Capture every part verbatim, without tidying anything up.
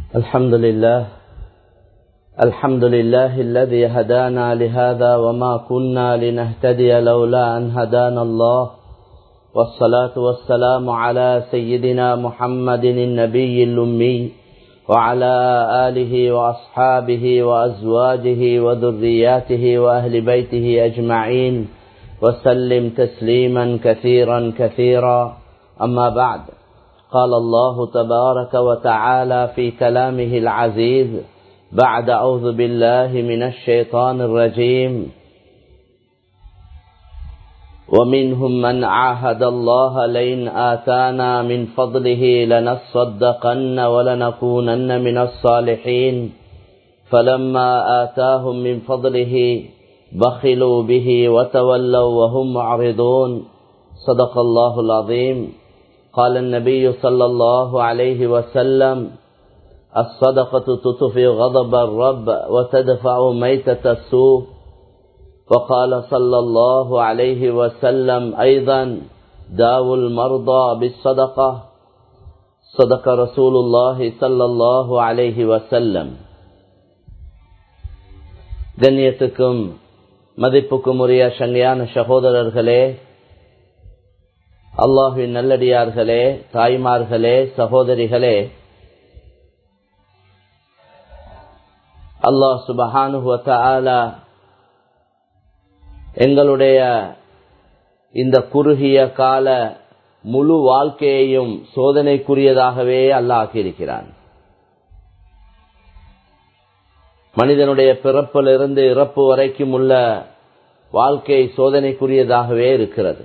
الحمد لله الحمد لله الذي هدانا لهذا وما كنا لنهتدي لولا أن هدانا الله والصلاة والسلام على سيدنا محمد النبي الأمي وعلى آله وأصحابه وأزواجه وذرياته وأهل بيته أجمعين وسلم تسليما كثيرا كثيرا. أما بعد، قال الله تبارك وتعالى في كلامه العزيز بعد أعوذ بالله من الشيطان الرجيم: ومنهم من عاهد الله لئن آتانا من فضله لنصدقن ولنكونن من الصالحين فلما آتاهم من فضله بخلوا به وتولوا وهم معرضون. صدق الله العظيم. قال النبي صلى الله عليه وسلم: الصدقة تطفئ غضب الرب وتدفع ميتة السوء. وقال صلى الله عليه وسلم أيضا: داووا المرضى بالصدقة. صدق رسول الله صلى الله عليه وسلم. கண்ணியத்துக்கும் மதிப்புக்கும் உரிய சங்கையான சகோதரர்களே, அல்லாஹ்வின் நல்லடியார்களே, தாய்மார்களே, சகோதரிகளே, அல்லாஹ் சுப்ஹானஹு வ தஆலா எங்களுடைய இந்த குறுகிய கால முழு வாழ்க்கையையும் சோதனைக்குரியதாகவே அல்லாஹ் ஆக்கியிருக்கிறான். மனிதனுடைய பிறப்பிலிருந்து இறப்பு வரைக்கும் உள்ள வாழ்க்கை சோதனைக்குரியதாகவே இருக்கிறது.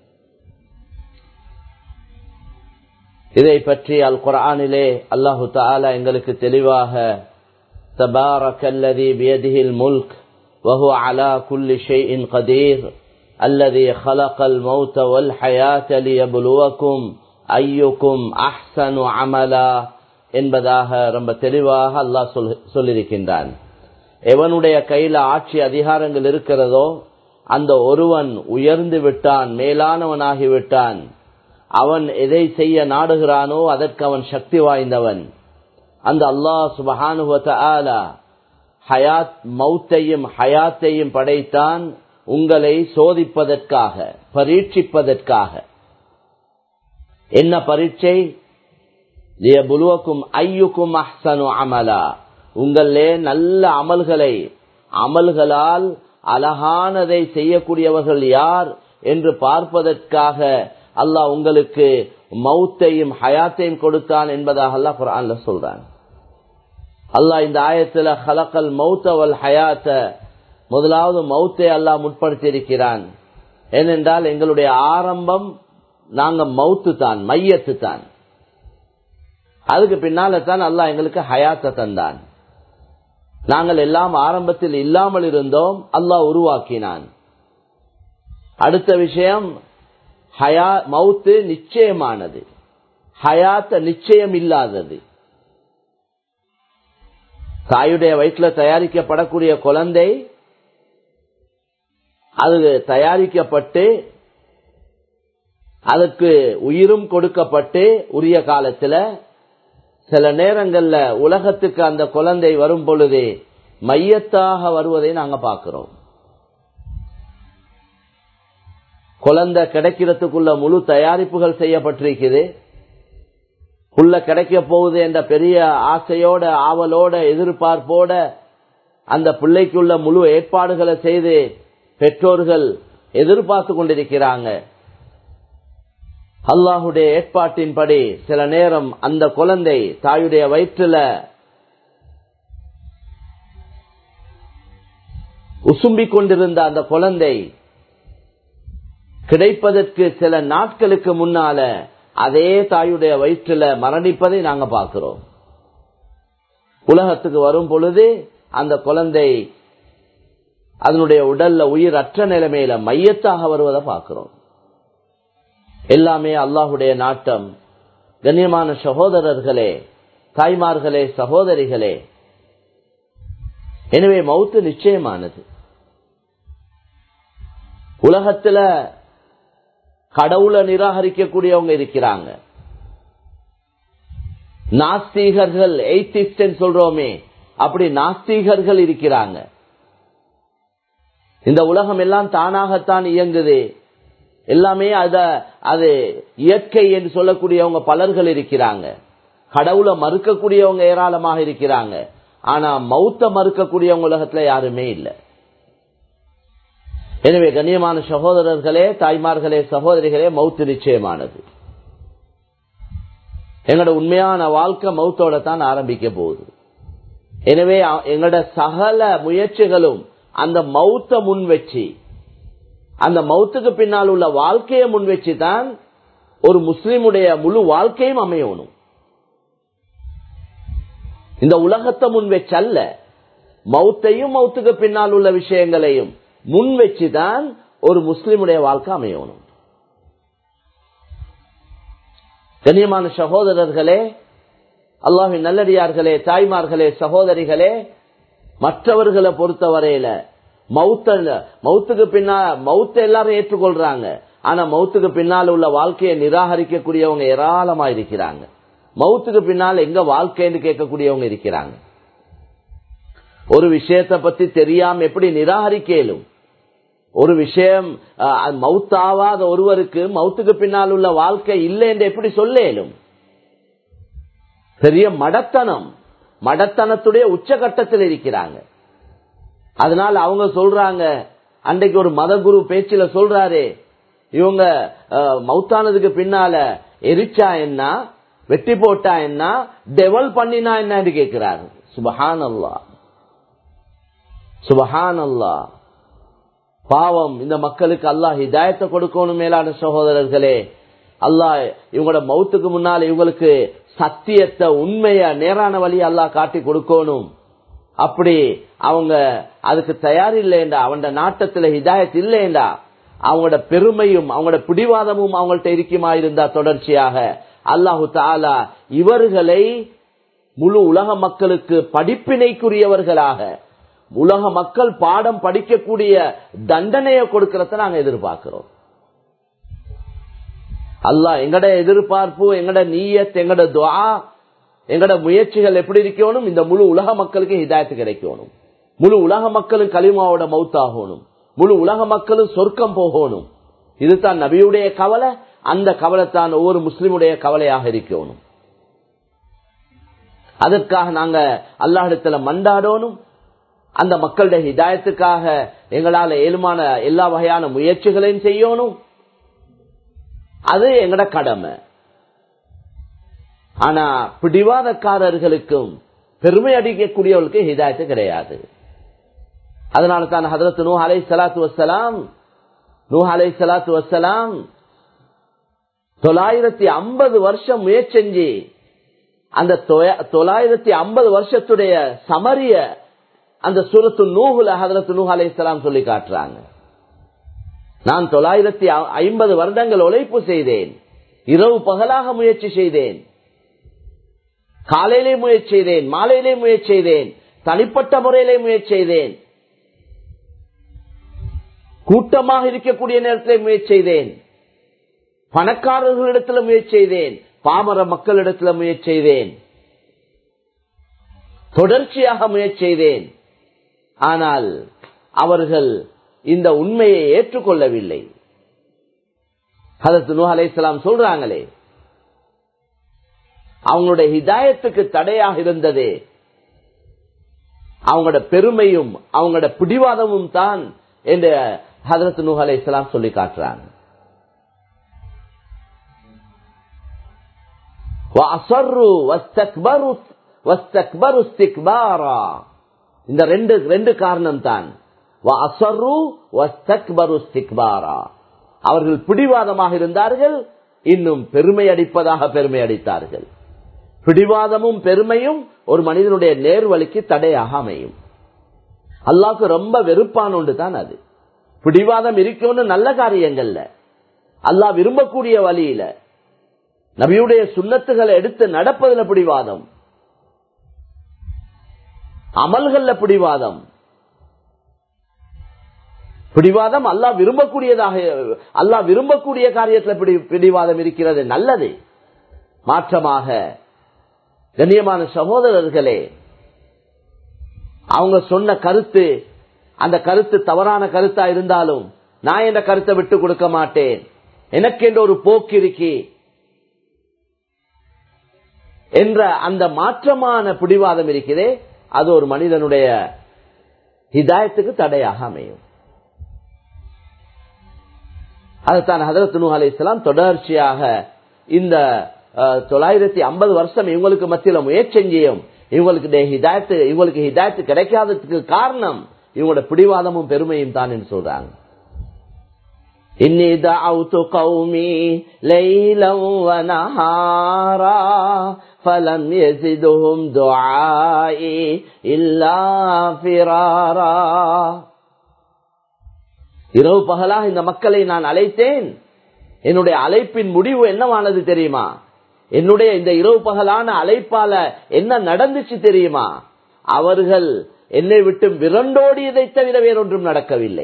இதை பற்றி அல் குர்ஆனிலே அல்லாஹு தஆலா எங்களுக்கு தெளிவாக தபாரக்கல்லதி பியதிஹில் முல்க் வஹுவ அலா குல்லி ஷைஇன் கதீர் அல்லதி خلقல் மௌத வல் ஹயாத லியப்லுவக்கும் அய்யுக்கும் அஹ்ஸனு அமலா என்பதாக ரொம்ப தெளிவாக அல்லாஹ் சொல்லியிருக்கின்றான். எவனுடைய கையில ஆட்சி அதிகாரங்கள் இருக்கிறதோ அந்த ஒருவன் உயர்ந்து விட்டான், மேலானவனாகிவிட்டான். அவன் எதை செய்ய நாடுகிறானோ அதற்கு அவன் சக்தி வாய்ந்தவன். அந்த அல்லாஹ் சுப்ஹானஹு வ தஆலா ஹயாத் மௌத்தையும் ஹயாத்தையும் படைத்தான் உங்களை சோதிப்பதற்காக, பரீட்சிப்பதற்காக. என்ன பரீட்சை? லியப்லுவக்கும் அய்யுக்கும் அஹ்ஸனு அமலா. உங்களே நல்ல அமல்களை, அமல்களால் அழகானதை செய்யக்கூடியவர்கள் யார் என்று பார்ப்பதற்காக அல்லாஹ் உங்களுக்கு மௌத்தையும் ஹயாத்தையும் கொடுத்தான் என்பதாக அல்லாஹ் குர்ஆன்ல சொல்றான். அல்லாஹ் இந்த ஆயத்துல ஹலக்கல் மௌத வல் ஹயாத்த, முதலாவது மௌத்தை அல்லாஹ் முற்படுத்தி இருக்கிறான். ஏனென்றால் எங்களுடைய ஆரம்பம் நாங்க மௌத்து தான், மையத்து தான். அதுக்கு பின்னால தான் அல்லாஹ் எங்களுக்கு ஹயாத்தை தந்தான். நாங்கள் எல்லாம் ஆரம்பத்தில் இல்லாமல் இருந்தோம், அல்லாஹ் உருவாக்கினான். அடுத்த விஷயம், ஹயா மௌத்து நிச்சயமானது, ஹயாத்த நிச்சயம் இல்லாதது. தாயுடைய வயிற்றில் தயாரிக்கப்படக்கூடிய குழந்தை அது தயாரிக்கப்பட்டு அதற்கு உயிரும் கொடுக்கப்பட்டு உரிய காலத்துல சில நேரங்கள்ல உலகத்துக்கு அந்த குழந்தை வரும் பொழுது மையத்தாக வருவதை நாங்க பார்க்கிறோம். குழந்தை கிடைக்கிறதுக்குள்ள முழு தயாரிப்புகள் செய்யப்பட்டிருக்குது. உள்ள கிடைக்க போகுது என்ற பெரிய ஆசையோட, ஆவலோட, எதிர்பார்ப்போட அந்த பிள்ளைக்குள்ள முழு ஏற்பாடுகளை செய்து பெற்றோர்கள் எதிர்பார்த்து கொண்டிருக்கிறாங்க. அல்லாஹுடைய ஏற்பாட்டின்படி சில நேரம் அந்த குழந்தை தாயுடைய வயிற்றுல உசும்பிக் கொண்டிருந்த அந்த குழந்தை கிடைப்பதற்கு சில நாட்களுக்கு முன்னால அதே தாயுடைய வயிற்றுல மரணிப்பதை நாங்க பார்க்கிறோம். உலகத்துக்கு வரும் பொழுது அந்த குழந்தை அதனுடைய உடல்ல உயிர் அற்ற நிலைமையில மையத்தாக வருவதை பார்க்கிறோம். எல்லாமே அல்லாஹுடைய நாட்டம். கண்ணியமான சகோதரர்களே, தாய்மார்களே, சகோதரிகளே, எனவே மௌத்து நிச்சயமானது. உலகத்துல கடவுளை நிராகரிக்கக்கூடியவங்க இருக்கிறாங்க. நாஸ்திகர்கள் எய்திஸ்ட் சொல்றோமே, அப்படி நாஸ்திகர்கள் இருக்கிறாங்க. இந்த உலகம் எல்லாம் தானாகத்தான் இயங்குது, எல்லாமே அத அது இயற்கை என்று சொல்லக்கூடியவங்க பலர்கள் இருக்கிறாங்க. கடவுளை மறுக்கக்கூடியவங்க ஏராளமாக இருக்கிறாங்க. ஆனா மௌத்த மறுக்கக்கூடியவங்க உலகத்துல யாருமே இல்லை. எனவே கண்ணியமான சகோதரர்களே, தாய்மார்களே, சகோதரிகளே, மௌத்து நிச்சயமானது. எங்களோட உண்மையான வாழ்க்கை மௌத்தோட தான் ஆரம்பிக்க போகுது. எனவே எங்களோட சகல முயற்சிகளும் அந்த மௌத்த முன் வச்சு, அந்த மௌத்துக்கு பின்னால் உள்ள வாழ்க்கையை முன் வச்சு தான் ஒரு முஸ்லிமுடைய முழு வாழ்க்கையும் அமையணும். இந்த உலகத்தை முன் வச்சல்ல, மௌத்தையும் மௌத்துக்கு பின்னால் உள்ள விஷயங்களையும் முன் வச்சுதான் ஒரு முஸ்லிமுடைய வாழ்க்கை அமையணும். கண்ணியமான சகோதரர்களே, அல்லாஹ்வின் நல்லடியார்களே, தாய்மார்களே, சகோதரிகளே, மற்றவர்களை பொறுத்தவரையில மௌத்த மௌத்துக்கு பின்னால் மௌத்த எல்லாரும் ஏற்றுக்கொள்றாங்க. ஆனா மௌத்துக்கு பின்னால் உள்ள வாழ்க்கையை நிராகரிக்கக்கூடியவங்க ஏராளமா இருக்கிறாங்க. மௌத்துக்கு பின்னால் எங்க வாழ்க்கைன்னு கேட்கக்கூடியவங்க இருக்கிறாங்க. ஒரு விஷயத்தை பத்தி தெரியாம எப்படி நிராகரிக்கலும்? ஒரு விஷயம் மௌத்தாவாத ஒருவருக்கு மௌத்துக்கு பின்னால் உள்ள வாழ்க்கை இல்லை என்று எப்படி சொல்லும்? பெரிய மடத்தனம், மடத்தனத்துடைய உச்சகட்டத்தில் இருக்கிறாங்க. அதனால அவங்க சொல்றாங்க, அன்றைக்கு ஒரு மத குரு பேச்சில சொல்றாரு, இவங்க மௌத்தானதுக்கு பின்னால எரிச்சா என்ன, வெட்டி போட்டா என்ன, டெவல் பண்ணினா என்ன கேட்கிறாரு. சுபஹானல்லாஹ், சுபஹானல்லாஹ். பாவம், இந்த மக்களுக்கு அல்லாஹ் ஹிதாயத்தை கொடுக்கணும். மேலான சகோதரர்களே, அல்லாஹ் இவங்களோட மௌத்துக்கு முன்னால் இவங்களுக்கு சத்தியத்தை, உண்மைய, நேரான வழியை அல்லாஹ் காட்டி கொடுக்கணும். அப்படி அவங்க அதுக்கு தயார் இல்லைண்டா, அவனோட நாட்டத்துல ஹிதாயத் இல்லைண்டா, அவங்களோட பெருமையும் அவங்களோட பிடிவாதமும் அவங்கள்ட்ட இருக்குமா இருந்தா தொடர்ச்சியாக அல்லாஹு தஆலா இவர்களை முழு உலக மக்களுக்கு படிப்பினைக்குரியவர்களாக, உலக மக்கள் பாடம் படிக்கக்கூடிய தண்டனையை கொடுக்கறத நாங்க எதிர்பார்க்கிறோம். அல்லாஹ் எங்கட எதிர்பார்ப்பு, எங்கட நீயத், எங்கட துஆ, எங்கட முயற்சிகள் எப்படி இருக்கணும்? இந்த முழு உலக மக்களுக்கு ஹிதாயத்து கிடைக்கணும். முழு உலக மக்களும் கலிமாவோட மௌத்தாகணும். முழு உலக மக்களும் சொர்க்கம் போகணும். இதுதான் நபியுடைய கவலை. அந்த கவலைத்தான் ஒவ்வொரு முஸ்லிமுடைய கவலையாக இருக்கணும். அதற்காக நாங்க அல்லாஹ்விடத்துல மண்டாடணும். அந்த மக்களுடைய ஹிதாயத்துக்காக எங்களால ஏழுமான எல்லா வகையான முயற்சிகளையும் செய்யணும். அது எங்கட கடமை. ஆனா பிடிவாதக்காரர்களுக்கும் பெருமை அடிக்கக்கூடியவர்களுக்கு ஹிதாயத்து கிடையாது. அதனால தான் ஹதரத் நூஹ் அலைஹிஸ்ஸலாத்து வஸ்ஸலாம் நூஹ் அலைஹிஸ்ஸலாத்து வஸ்ஸலாம் தொள்ளாயிரத்தி ஐம்பது வருஷம் முயற்சி செஞ்சு அந்த தொள்ளாயிரத்தி ஐம்பது வருஷத்துடைய சமரிய அந்த சூரத்து நூஹுல ஹதரத் நூஹ் அலைஹிஸ்ஸலாம் சொல்லி காட்டுறாங்க. நான் தொள்ளாயிரத்தி ஐம்பது வருடங்கள் உழைப்பு செய்தேன், இரவு பகலாக முயற்சி செய்தேன், காலையிலே முயற்சி செய்தேன், மாலையிலே முயற்சி செய்தேன், தனிப்பட்ட முறையிலே முயற்சி செய்தேன், கூட்டமாக இருக்கக்கூடிய நேரத்திலே முயற்சி செய்தேன், பணக்காரர்களிடத்தில் முயற்சி செய்தேன், பாமர மக்களிடத்தில் முயற்சி செய்தேன், தொடர்ச்சியாக முயற்சி செய்தேன். ஆனால் அவர்கள் இந்த உண்மையை ஏற்றுக்கொள்ளவில்லை. ஹதரத் நூஹ் அலைஹிஸ்ஸலாம் சொல்றாங்களே, அவங்களுடைய ஹிதாயத்துக்கு தடையாக இருந்தது அவங்களோட பெருமையும் அவங்களோட பிடிவாதமும் தான் என்று ஹதரத் நூஹ் அலைஹிஸ்ஸலாம் சொல்லி காட்டுறாங்க. இந்த ரெண்டு ரெண்டு காரணம் தான். அவர்கள் பிடிவாதமாக இருந்தார்கள், இன்னும் பெருமை அடிப்பதாக பெருமை அடித்தார்கள். பிடிவாதமும் பெருமையும் ஒரு மனிதனுடைய நேர்வழிக்கு தடையாக அமையும். அல்லாஹ்க்கு ரொம்ப வெறுப்பான ஒன்று தான் அது. பிடிவாதம் இருக்கணும் நல்ல காரியங்கள்ல, அல்லாஹ் விரும்பக்கூடிய வழியில, நபியுடைய சுன்னத்துகளை எடுத்து நடப்பதில் பிடிவாதம், அமல்கள்ல பிடிவாதம். பிடிவாதம் அல்லாஹ் விரும்பக்கூடியதாக, அல்லாஹ் விரும்பக்கூடிய காரியத்தில் பிடிவாதம் இருக்கிறது நல்லது. மாற்றமாக கண்ணியமான சகோதரர்களே, அவங்க சொன்ன கருத்து அந்த கருத்து தவறான கருத்தா இருந்தாலும் நான் என்ற கருத்தை விட்டு கொடுக்க மாட்டேன், எனக்கு என்ற ஒரு போக்கு இருக்கி என்ற அந்த மாற்றமான பிடிவாதம் இருக்கிறதே, அது ஒரு மனிதனுடைய ஹிதாயத்துக்கு தடையாக அமையும். அதுதான் ஹதரத் நூஹ் அலைஹிஸ்ஸலாம் தொடர்ச்சியாக இந்த தொள்ளாயிரத்தி ஐம்பது வருஷம் இவங்களுக்கு மத்தியில முயற்சி செஞ்சியும் இவங்களுக்கு ஹிதாயத்து இவங்களுக்கு ஹிதாயத்து கிடைக்காததுக்கு காரணம் இவங்களோட பிடிவாதமும் பெருமையும் தான் என்று சொல்றாங்க. இன்னி தஅவுது கௌமி லைலன் வ நஹாரா ஃபலம் யஸிதுஹும் துஆஇ இல்லா ஃபிராரா. இரவு பகலாக இந்த மக்களை நான் அழைத்தேன், என்னுடைய அழைப்பின் முடிவு என்னவானது தெரியுமா? என்னுடைய இந்த இரவு பகலான அழைப்பால என்ன நடந்துச்சு தெரியுமா? அவர்கள் என்னை விட்டு விரண்டோடியதை தவிர வேறொன்றும் நடக்கவில்லை.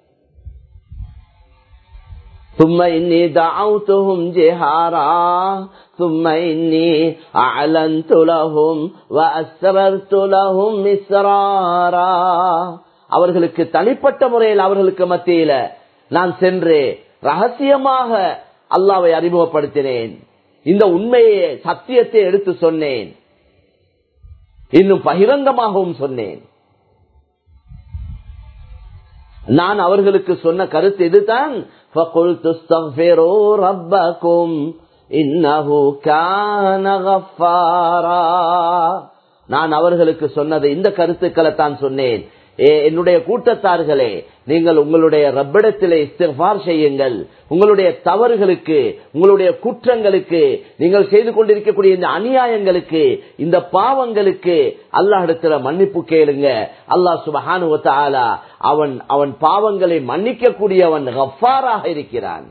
ثم إني دعوتهم جهارا ثم إني أعلنت لهم وأسررت لهم إسرارا. அவர்களுக்கு தனிப்பட்ட முறையில் அவர்களுக்கு மத்தியில நான் சென்று ரகசியமாக அல்லாஹ்வை அறிமுகப்படுத்தினேன், இந்த உண்மையை சத்தியத்தை எடுத்து சொன்னேன், இன்னும் பகிரங்கமாகவும் சொன்னேன். நான் அவர்களுக்கு சொன்ன கருத்து இதுதான், فَقُلْتُ اسْتَغْفِرُوا رَبَّكُمْ إِنَّهُ كَانَ غَفَّارًا. நான் அவர்களுக்கு சொன்னது இந்த கருத்துக்களை தான் சொன்னேன். என்னுடைய கூட்டத்தார்களே, நீங்கள் உங்களுடைய ரப்பிடத்திலே இஸ்திக்ஃபார் செய்யுங்கள். உங்களுடைய தவறுகளுக்கு, உங்களுடைய குற்றங்களுக்கு, நீங்கள் செய்து கொண்டிருக்கக்கூடிய இந்த அநியாயங்களுக்கு, இந்த பாவங்களுக்கு அல்லாஹ்விடத்திலே மன்னிப்பு கேளுங்க. அல்லாஹ் சுப்ஹானஹு வ தஆலா அவன் அவன் பாவங்களை மன்னிக்க கூடியவன், கஃபாராக இருக்கிறான்.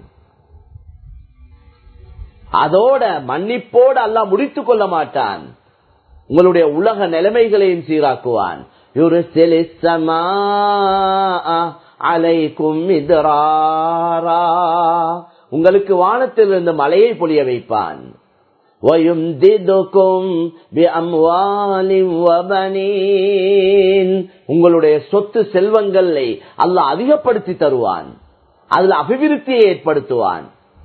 அதோட மன்னிப்போடு அல்லாஹ் முடித்துக் கொள்ள மாட்டான், உங்களுடைய உலக நிலைமைகளையும் சீராக்குவான். يُرْسِلِ السَّمَاءَ عَلَيْكُمْ مِدْرَارًا. உங்களுக்கு வானத்திலிருந்து மழையை பொழிய வைப்பான். وَيُمْدِدُكُمْ بِأَمْوَالٍ وَبَنِينَ. உங்களுடைய சொத்து செல்வங்களை அல்லாஹ் அதிகப்படுத்தி தருவான், அதுல அபிவிருத்தியை ஏற்படுத்துவான்.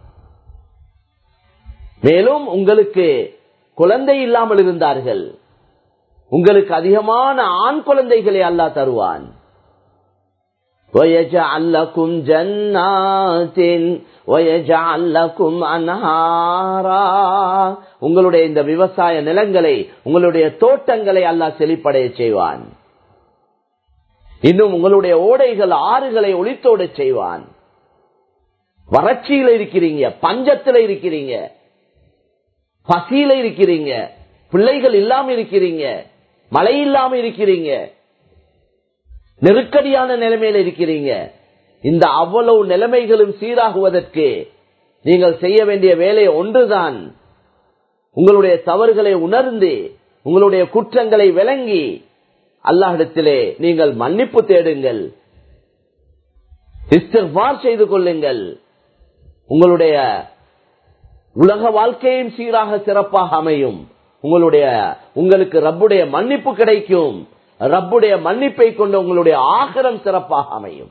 மேலும் உங்களுக்கு குழந்தை இல்லாமல் இருந்தார்கள், உங்களுக்கு அதிகமான ஆண் குழந்தைகளை அல்லாஹ் தருவான். وَيَجْعَلْ لَكُمْ جَنَّاتٍ وَيَجْعَلْ لَكُمْ أَنْهَارًا. உங்களுடைய இந்த விவசாய நிலங்களை, உங்களுடைய தோட்டங்களை அல்லாஹ் செழிப்படைய செய்வான். இன்னும் உங்களுடைய ஓடைகள், ஆறுகளை ஒளித்தோட செய்வான். வறட்சியில இருக்கிறீங்க, பஞ்சத்துல இருக்கிறீங்க, பசியில இருக்கிறீங்க, பிள்ளைகள் இல்லாம இருக்கிறீங்க, மழை இல்லாம இருக்கிறீங்க, நெருக்கடியான நிலைமையில இருக்கிறீங்க. இந்த அவ்வளவு நிலைமைகளும் சீராகுவதற்கு நீங்கள் செய்ய வேண்டிய வேலை ஒன்றுதான், உங்களுடைய தவறுகளை உணர்ந்து, உங்களுடைய குற்றங்களை விளங்கி அல்லாஹ்விடத்திலே நீங்கள் மன்னிப்பு தேடுங்கள், இஸ்திக்ஃபார் செய்து கொள்ளுங்கள். உங்களுடைய உலக வாழ்க்கையும் சீராக சிறப்பாக அமையும். உங்களுடைய உங்களுக்கு ரப்புடைய மன்னிப்பு கிடைக்கும். ரப்புடைய மன்னிப்பை கொண்டு உங்களுடைய ஆகிரம் சிறப்பாக அமையும்.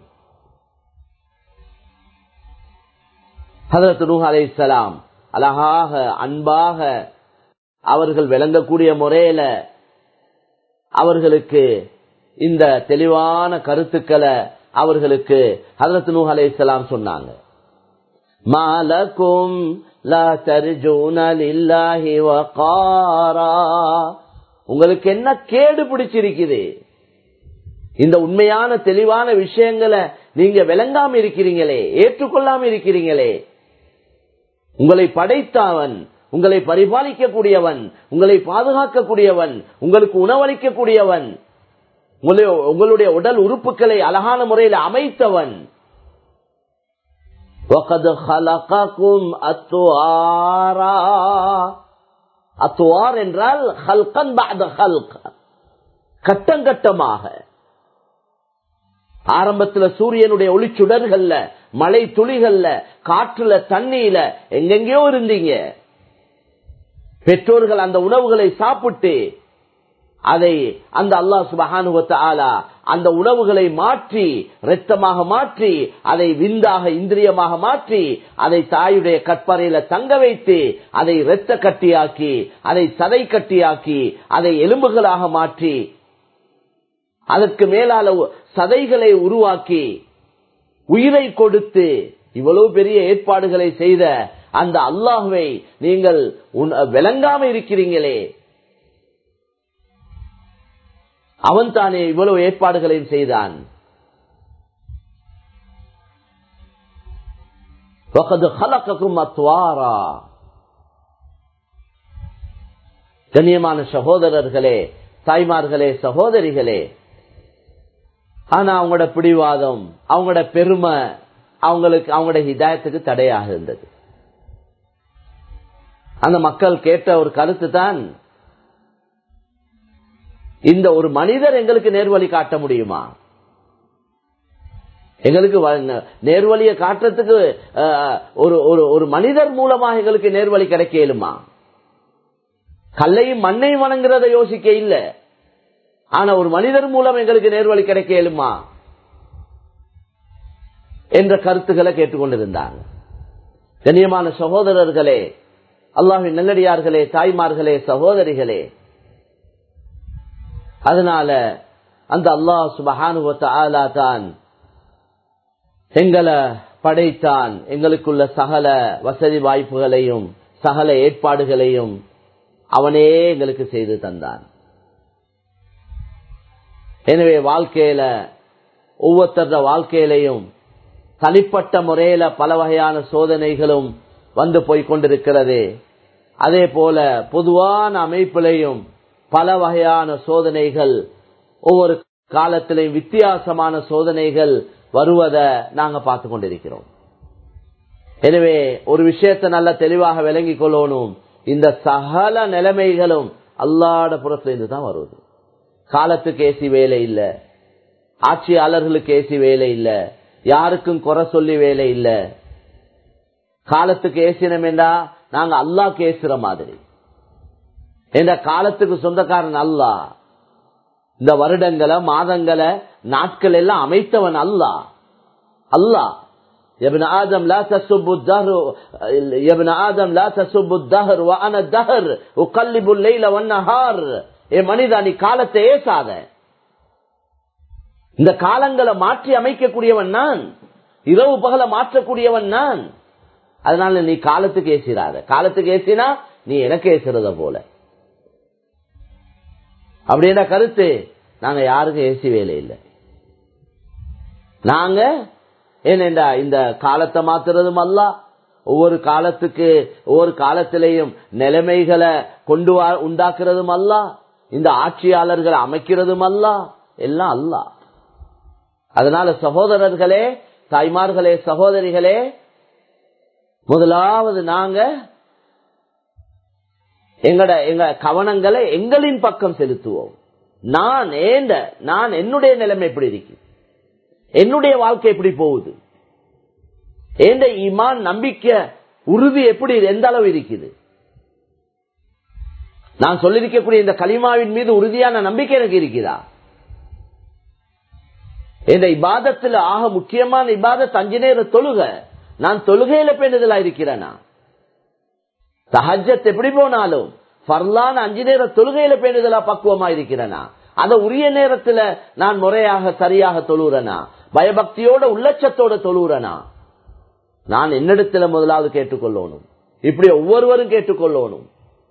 ஹஜ்ரத் நூஹ் அலைஹிஸ்ஸலாம் அழகாக, அன்பாக, அவர்கள் விளங்கக்கூடிய முறையில அவர்களுக்கு இந்த தெளிவான கருத்துக்களை அவர்களுக்கு ஹஜ்ரத் நூஹ் அலைஹிஸ்ஸலாம் சொன்னாங்க. மாலக்கும் லா தர்ஜூன லில்லாஹி வகாரா. உங்களுக்கு என்ன கேடு பிடிச்சிருக்குது? இந்த உண்மையான தெளிவான விஷயங்களை நீங்க விளங்காம இருக்கிறீங்களே, ஏற்றுக்கொள்ளாம இருக்கிறீங்களே. உங்களை படைத்தவன், உங்களை பரிபாலிக்க கூடியவன், உங்களை பாதுகாக்க கூடியவன், உங்களுக்கு உணவளிக்க கூடியவன், உங்களுடைய உடல் உறுப்புகளை அழகான முறையில் அமைத்தவன். وَقَدْ خَلَقَكُمْ أَطْوَارًا. அத்வார் என்றால் خَلْقًا بَعْدَ خَلْقٍ, கட்டங்கட்டமாக. ஆரம்பத்துல சூரியனுடைய ஒளிச்சுடர்கள்ல, மழை துளிகள்ல, காற்றுல, தண்ணியில எங்கெங்கயோ இருந்தீங்க. பெற்றோர்கள் அந்த உணவுகளை சாப்பிட்டு அதை அந்த அல்லாஹ் சுப்ஹானஹு வ தஆலா அந்த உணவுகளை மாற்றி இரத்தமாக மாற்றி அதை விந்தாக இந்திரியமாக மாற்றி அதை தாயுடைய கற்பறையில தங்க வைத்து அதை இரத்த கட்டியாக்கி அதை சதை கட்டியாக்கி அதை எலும்புகளாக மாற்றி அதற்கு மேலால சதைகளை உருவாக்கி உயிரை கொடுத்து இவ்வளவு பெரிய ஏற்பாடுகளை செய்த அந்த அல்லாஹ்வை நீங்கள் விளங்காம இருக்கிறீங்களே, அவன் தானே இவ்வளவு ஏற்பாடுகளையும் செய்தான். கண்ணியமான சகோதரர்களே, தாய்மார்களே, சகோதரிகளே, ஆனா அவங்களோட பிடிவாதம், அவங்களோட பெருமை அவங்களுக்கு அவங்களோட ஹிதாயத்துக்கு தடையாக இருந்தது. அந்த மக்கள் கேட்ட ஒரு கருத்து தான், இந்த ஒரு மனிதர் எங்களுக்கு நேர்வழி காட்ட முடியுமா? எங்களுக்கு நேர்வழியை காட்டுறதுக்கு ஒரு ஒரு மனிதர் மூலமா எங்களுக்கு நேர்வழி கிடைக்க இயலுமா? கல்லையும் மண்ணையும் வணங்குறத யோசிக்க இல்ல, ஆனா ஒரு மனிதர் மூலம் எங்களுக்கு நேர்வழி கிடைக்க இயலுமா என்ற கருத்துக்களை கேட்டுக்கொண்டிருந்தாங்க. கண்ணியமான சகோதரர்களே, அல்லாஹ்வின் நல்லடியார்களே, தாய்மார்களே, சகோதரிகளே, அதனால அந்த அல்லாஹ் சுப்ஹானஹு வ தஆலா தான் எங்களை படைத்தான். எங்களுக்குள்ள சகல வசதி வாய்ப்புகளையும் சகல ஏற்பாடுகளையும் அவனே எங்களுக்கு செய்து தந்தான். எனவே வாழ்க்கையில ஒவ்வொருத்தர வாழ்க்கையிலையும் தனிப்பட்ட முறையில பல வகையான சோதனைகளும் வந்து போய்கொண்டிருக்கிறது. அதே போல பொதுவான அமைப்பிலையும் பல வகையான சோதனைகள், ஒவ்வொரு காலத்திலையும் வித்தியாசமான சோதனைகள் வருவதை நாங்க பார்த்து கொண்டிருக்கிறோம். எனவே ஒரு விஷயத்தை நல்ல தெளிவாக விளங்கிக் கொள்ளணும், இந்த சகல நிலைமைகளும் அல்லாஹ்வுடைய புறத்திலிருந்து தான் வருவது. காலத்துக்கு ஏசி வேலை இல்ல, ஆட்சியாளர்களுக்கு ஏசி வேலை இல்ல, யாருக்கும் குறை சொல்லி வேலை இல்ல. காலத்துக்கு ஏசினம் என்றா நாங்க அல்லாஹ்க்கு ஏசுற மாதிரி. இந்த காலத்துக்கு சொந்தக்காரன் அல்லாஹ். இந்த வருடங்களை, மாதங்களை, நாட்கள் எல்லாம் அமைத்தவன் அல்லாஹ். அல்லாஹ் ابن آدم لا تسب الدهر يا ابن آدم لا تسب الدهر وانا الدهر اقلب الليل والنهار. ஏ மனிதா, நீ காலத்தை ஏசாத. இந்த காலங்களை மாற்றி அமைக்கக்கூடியவன் நான், இரவு பகல மாற்றக்கூடியவன் நான். அதனால நீ காலத்துக்கு ஏசிராத. காலத்துக்கு ஏசினா நீ எனக்கு ஏசுறத போல. அப்படின்ற கருத்து நாங்க யாருக்கும் ஏசி வேலை இல்லை. நாங்க ஏனென்றா இந்த காலத்தை மாத்துறதும் அல்லாஹ், ஒவ்வொரு காலத்துக்கு ஒவ்வொரு காலத்திலையும் நிலைமைகளை கொண்டு உண்டாக்குறதும் அல்லாஹ், இந்த ஆட்சியாளர்களை அமைக்கிறதும் அல்லாஹ், எல்லாம் அல்லாஹ். அதனால சகோதரர்களே, தாய்மார்களே, சகோதரிகளே, முதலாவது நாங்க எங்கட எங்க கவனங்களை எங்களின் பக்கம் செலுத்துவோம். நான் ஏண்ட நான் என்னுடைய நிலைமை எப்படி இருக்கு, என்னுடைய வாழ்க்கை எப்படி போகுது, ஏண்ட ஈமான் நம்பிக்கை உறுதி எப்படி எந்த அளவு இருக்குது, நான் சொல்லிருக்கக்கூடிய இந்த கலிமாவின் மீது உறுதியான நம்பிக்கை எனக்கு இருக்குதா, இந்த இபாதத்துல ஆக முக்கியமான இபாதத் அஞ்சு நேர தொழுக, நான் தொழுகையில பேணுதலா இருக்கிறேனா, தஹஜ்ஜத் எப்படி போனாலும் ஃபர்லான அஞ்சு நேர தொழுகையில பேணுதலா பக்குவமா இருக்கிறேனா, அத உரிய நேரத்துல நான் முறையாக சரியாக தொழுறனா, பயபக்தியோட உள்ளச்சத்தோட தொழுறனா, நான் என்னிடத்துல முதலாவது கேட்டுக்கொள்ளணும். இப்படி ஒவ்வொருவரும் கேட்டுக்கொள்ளணும்.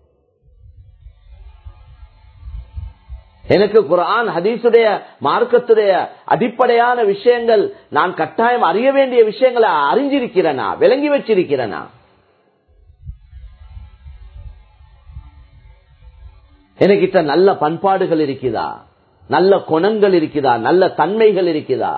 எனக்கு குர்ஆன் ஹதீஸுடைய மார்க்கத்துடைய அடிப்படையான விஷயங்கள் நான் கட்டாயம் அறிய வேண்டிய விஷயங்களை அறிஞ்சிருக்கிறேனா, விளங்கி வச்சிருக்கிறேனா, எனக்கிட்ட நல்ல பண்பாடுகள் இருக்குதா, நல்ல குணங்கள் இருக்குதா, நல்ல தன்மைகள் இருக்குதா,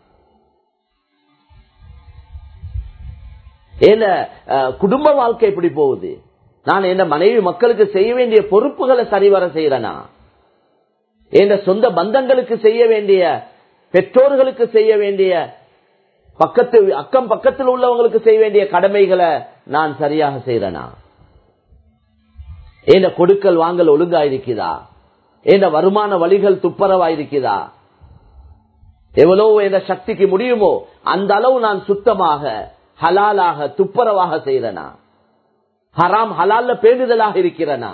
என்ன குடும்ப வாழ்க்கை எப்படி போகுது, நான் என்ன மனைவி மக்களுக்கு செய்ய வேண்டிய பொறுப்புகளை சரிவர செய்யறேனா, என்ற சொந்த பந்தங்களுக்கு செய்ய வேண்டிய, பெற்றோர்களுக்கு செய்ய வேண்டிய, பக்கத்து அக்கம் பக்கத்தில் உள்ளவங்களுக்கு செய்ய வேண்டிய கடமைகளை நான் சரியாக செய்யறேனா, ஏண்ட கொடுக்கல் வாங்கல் ஒழுங்கா இருக்குதா, ஏண்ட வருமான வழிகள் துப்பரவா இருக்குதா, எவ்வளவு என்ற சக்திக்கு முடியுமோ அந்த அளவு நான் சுத்தமாக ஹலாலாக துப்பரவாக செய்யறனா, ஹராம் ஹலால்ல பேணுதலாக இருக்கிறனா.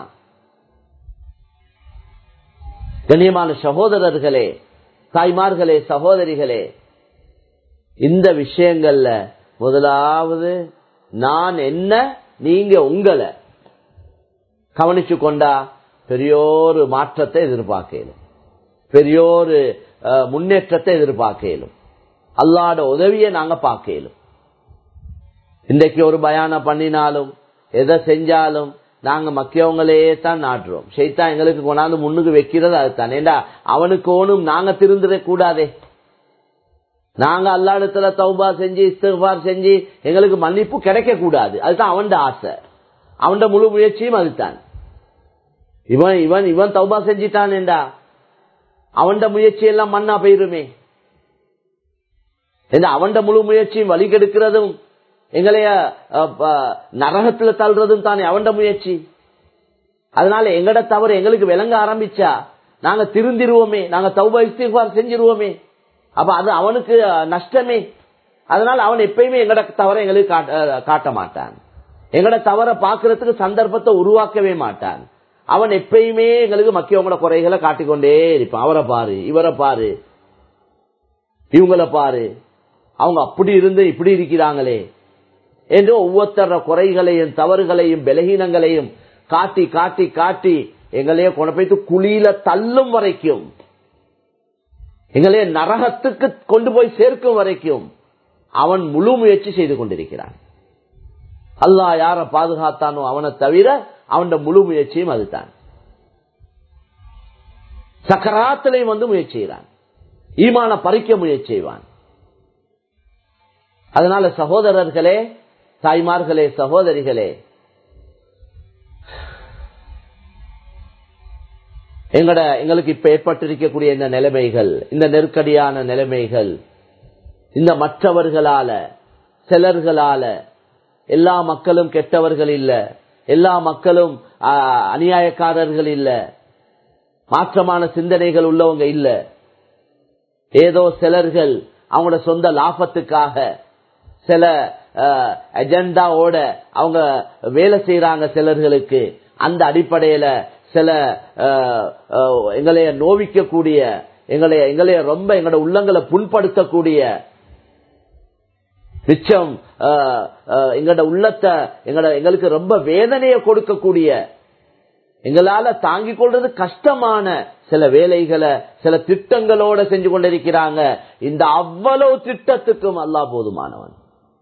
கண்ணியமான சகோதரர்களே, தாய்மார்களே, சகோதரிகளே, இந்த விஷயங்கள்ல முதலாவது நான் என்ன, நீங்க உங்களை கவனிச்சு கொண்டா பெரியோரு மாற்றத்தை எதிர்பார்க்கலும், பெரியோரு முன்னேற்றத்தை எதிர்பார்க்கலும், அல்லாஹ்ட உதவியை நாங்க பார்க்கலும். இன்றைக்கு ஒரு பயானம் பண்ணினாலும் எதை செஞ்சாலும் நாங்க மக்கியவங்களே தான் நாட்டுறோம். ஷைத்தான் எங்களுக்கு கொண்டாந்து முன்னுக்கு வைக்கிறது அதுதான். ஏண்டா அவனுக்கு ஓனும் நாங்க திருந்துட கூடாதே. நாங்க அல்லாஹ்விடத்துல தௌபா செஞ்சு இஸ்திக்பார் செஞ்சு எங்களுக்கு மன்னிப்பு கிடைக்க கூடாது. அதுதான் அவன் ஆசை, அவன் முழு முயற்சியும் அதுதான். இவன் இவன் இவன் தௌபா செஞ்சிட்டான் என்றா அவன் முயற்சி எல்லாம் மண்ணா போயிருமே. அவன் முழு முயற்சியும் வழி கெடுக்கிறதும் எங்களைய நரகத்துல தள்ளுறதும் தானே அவன் முயற்சி. அதனால எங்கட தவறு எங்களுக்கு விளங்க ஆரம்பிச்சா நாங்க திருந்திருவோமே, நாங்க தௌபா இஸ்திக்பார் செஞ்சிருவோமே. அப்ப அது அவனுக்கு நஷ்டமே. அதனால அவன் எப்பயுமே எங்கட தவறை எங்களுக்கு காட்ட மாட்டான், எங்கட தவறை பாக்குறதுக்கு சந்தர்ப்பத்தை உருவாக்கவே மாட்டான். அவன் எப்பயுமே எங்களுக்கு மக்கியவங்களோட குறைகளை காட்டிக்கொண்டே இருப்பான். அவரை பாரு, இவரை பாரு, இவங்களை பாரு, அவங்க அப்படி இருந்து இப்படி இருக்கிறாங்களே என்று ஒவ்வொருத்தர குறைகளையும் தவறுகளையும் பலகீனங்களையும் காட்டி காட்டி காட்டி எங்களையே கொண்டு போய்த்து குழியில தள்ளும் வரைக்கும், எங்களையே நரகத்துக்கு கொண்டு போய் சேர்க்கும் வரைக்கும் அவன் முழு முயற்சி செய்து கொண்டிருக்கிறான். அல்லாஹ் யார பாதுகாத்தானோ அவனை தவிர அவன் முழு முயற்சியும் அதுதான். சக்கராத்திலையும் வந்து முயற்சி செய்கிறான், ஈமான பறிக்க முயற்சி செய்வான். அதனால சகோதரர்களே, தாய்மார்களே, சகோதரிகளே, எங்கட எங்களுக்கு இப்ப ஏற்பட்டிருக்கக்கூடிய இந்த நிலைமைகள், இந்த நெருக்கடியான நிலைமைகள், இந்த மற்றவர்களால சிலர்களால, எல்லா மக்களும் கெட்டவர்கள் இல்ல, எல்லா மக்களும் அநியாயக்காரர்கள் இல்ல, மாற்றமான சிந்தனைகள் உள்ளவங்க இல்ல. ஏதோ சிலர்கள் அவங்களோட சொந்த லாபத்துக்காக சில அஜெண்டாவோட அவங்க வேலை செய்யறாங்க சிலர்களுக்கு. அந்த அடிப்படையில சில எங்களைய நோவிக்கக்கூடிய, எங்களைய எங்களைய ரொம்ப எங்களோட உள்ளங்களை புண்படுத்தக்கூடிய, மிச்சம் எங்களோட உள்ளத்தை எங்களோட எங்களுக்கு ரொம்ப வேதனையை கொடுக்கக்கூடிய, எங்களால தாங்கிக் கொள்றது கஷ்டமான சில வேலைகளை சில திட்டங்களோட செஞ்சு கொண்டிருக்கிறாங்க. இந்த அவ்வளவு திட்டத்துக்கும் அல்லாஹ் போதுமானவன்.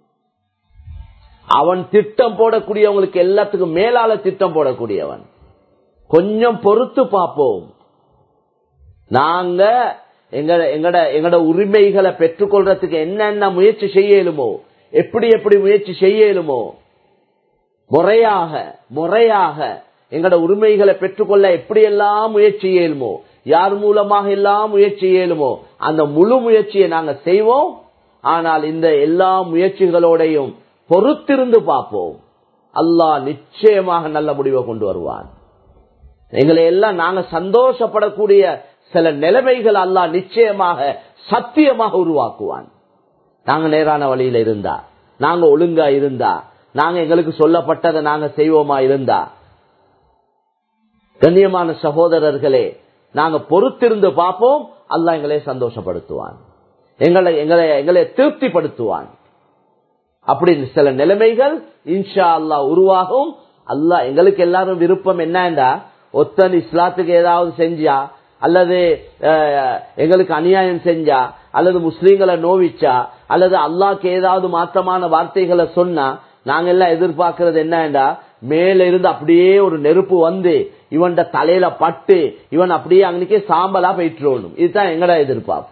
அவன் திட்டம் போடக்கூடியவங்களுக்கு எல்லாத்துக்கும் மேலால திட்டம் போடக்கூடியவன். கொஞ்சம் பொறுத்து பார்ப்போம். நாங்க எங்கட எங்கட எங்கட உரிமைகளை பெற்றுக்கொள்றதுக்கு என்னென்ன முயற்சி செய்யலுமோ, எப்படி எப்படி முயற்சி செய்யலுமோ, முறையாக முறையாக எங்கட உரிமைகளை பெற்றுக்கொள்ள எப்படி எல்லாம் முயற்சி செய்யலுமோ, யார் மூலமாக எல்லாம் முயற்சி செய்யலுமோ அந்த முழு முயற்சியை நாங்க செய்வோம். ஆனால் இந்த எல்லா முயற்சிகளோடையும் பொறுத்திருந்து பார்ப்போம். அல்லாஹ் நிச்சயமாக நல்ல முடிவை கொண்டு வருவான். எங்களை எல்லாம் நாங்க சந்தோஷப்படக்கூடிய சில நிலைமைகள் அல்லாஹ் நிச்சயமாக சத்தியமாக உருவாக்குவான். நாங்க நேரான வழியில இருந்தா, நாங்க ஒழுங்கா இருந்தா, நாங்க எங்களுக்கு சொல்லப்பட்டதை நாங்க செய்வோமா இருந்தா, கண்ணியமான சகோதரர்களே, நாங்க பொறுத்திருந்து பார்ப்போம். அல்லாஹ் எங்களை சந்தோஷப்படுத்துவான், எங்களை எங்களை எங்களை திருப்திப்படுத்துவான். அப்படி சில நிலைமைகள் இன்ஷா அல்லாஹ் உருவாகும். அல்லாஹ் எங்களுக்கு எல்லாரும் விருப்பம் என்னண்டா, ஒத்தன் இஸ்லாத்துக்கு ஏதாவது செஞ்சா அல்லது எங்களுக்கு அநியாயம் செஞ்சா அல்லது முஸ்லீம்களை நோவிச்சா அல்லது அல்லாஹ்க்கு ஏதாவது மாற்றமான வார்த்தைகளை சொன்னா நாங்க எல்லாம் எதிர்பார்க்கிறது என்னண்டா, மேல இருந்து அப்படியே ஒரு நெருப்பு வந்து இவன் தலையில பட்டு இவன் அப்படியே அன்னைக்கே சாம்பலா போயிட்டுறணும். இதுதான் எங்கட எதிர்பார்ப்பு.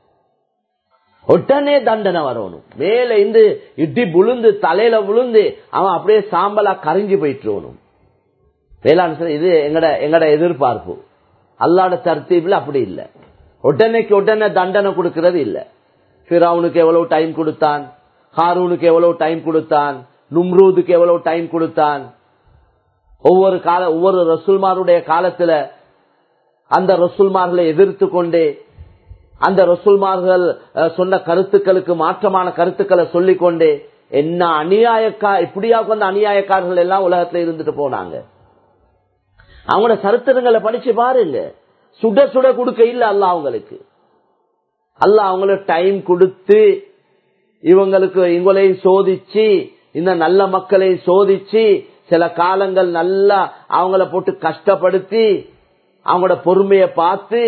உடனே தண்டனை வரணும். மேல இருந்து இடி புழுந்து தலையில விழுந்து அவன் அப்படியே சாம்பலா கரைஞ்சு போயிட்டுறணும். வேளாண் இது எங்கட எங்கட எதிர்பார்ப்பு. அல்லாஹ்வுடைய தர்தீப்ல அப்படி இல்லை. உடனேக்கு உடனே தண்டனை கொடுக்கிறது இல்ல. ஃபிரௌனுக்கு எவ்வளவு டைம் கொடுத்தான், ஹாரூனுக்கு எவ்வளவு டைம் கொடுத்தான், நும்ரூதுக்கு எவ்வளவு டைம் கொடுத்தான், ஒவ்வொரு கால ஒவ்வொரு ரசூல்மாருடைய காலத்துல அந்த ரசூல்மார்களை எதிர்த்து கொண்டே அந்த ரசூல்மார்கள் சொன்ன கருத்துக்களுக்கு மாற்றமான கருத்துக்களை சொல்லிக் கொண்டே என்ன அநியாயக்கா இப்படியா கொண்ட அநியாயக்காரர்கள் எல்லாம் உலகத்துல இருந்துட்டு போனாங்க. அவங்களோட சரித்திரங்களை படிச்சு பாருங்க. சுட சுட கொடுக்க இல்ல அல்லாஹ் அவங்களுக்கு. அல்லாஹ் அவங்களுக்கு டைம் கொடுத்து இவங்களுக்கு இவங்களையும் சோதிச்சு இந்த நல்ல மக்களை சோதிச்சு சில காலங்கள் நல்லா அவங்கள போட்டு கஷ்டப்படுத்தி அவங்களோட பொறுமையை பார்த்து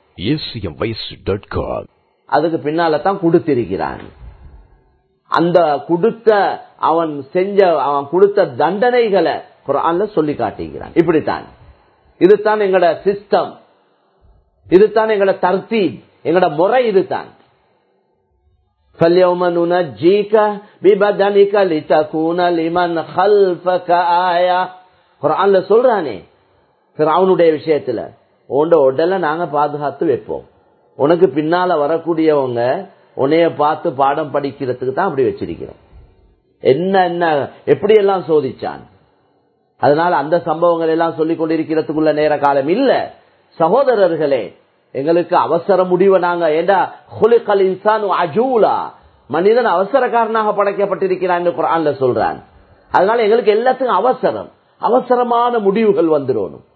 அதுக்கு பின்னால தான் கொடுத்திருக்கிறான். அந்த கொடுத்த அவன் செஞ்ச அவன் கொடுத்த தண்டனைகளை குர்ஆன்ல சொல்லி காட்டுகிறான். இப்படித்தான் இதுதான் எங்கட சிஸ்டம், இதுதான் எங்கட தர்தீப், எங்கட முறை இதுதான். فَالْيَوْمَ نُنَجِّيكَ بِبَدَنِكَ لِتَكُونَ لِمَنْ خَلْفَكَ آيَةً குர்ஆன்ல சொல்றானே ஃபிரௌனுடைய விஷயத்துல, உன்ட உடலை நாங்க பாதுகாத்து வைப்போம், உனக்கு பின்னால வரக்கூடியவங்க உன்னைய பார்த்து பாடம் படிக்கிறதுக்கு தான் அப்படி வச்சிருக்கிறோம். என்ன என்ன எப்படி எல்லாம் சோதிச்சான். அதனால அந்த சம்பவங்கள் எல்லாம் சொல்லிக் கொண்டிருக்கிறதுக்குள்ள நேர காலம் இல்ல. சகோதரர்களே, எங்களுக்கு அவசர முடிவை நாங்க ஏண்டா குலிகல் இன்சானு அஜூலா, மனிதன் அவசரக்காரனாக படைக்கப்பட்டிருக்கிறான் குர்ஆன்ல சொல்றான். அதனால எங்களுக்கு எல்லாத்துக்கும் அவசரம், அவசரமான முடிவுகள் வந்துடணும்.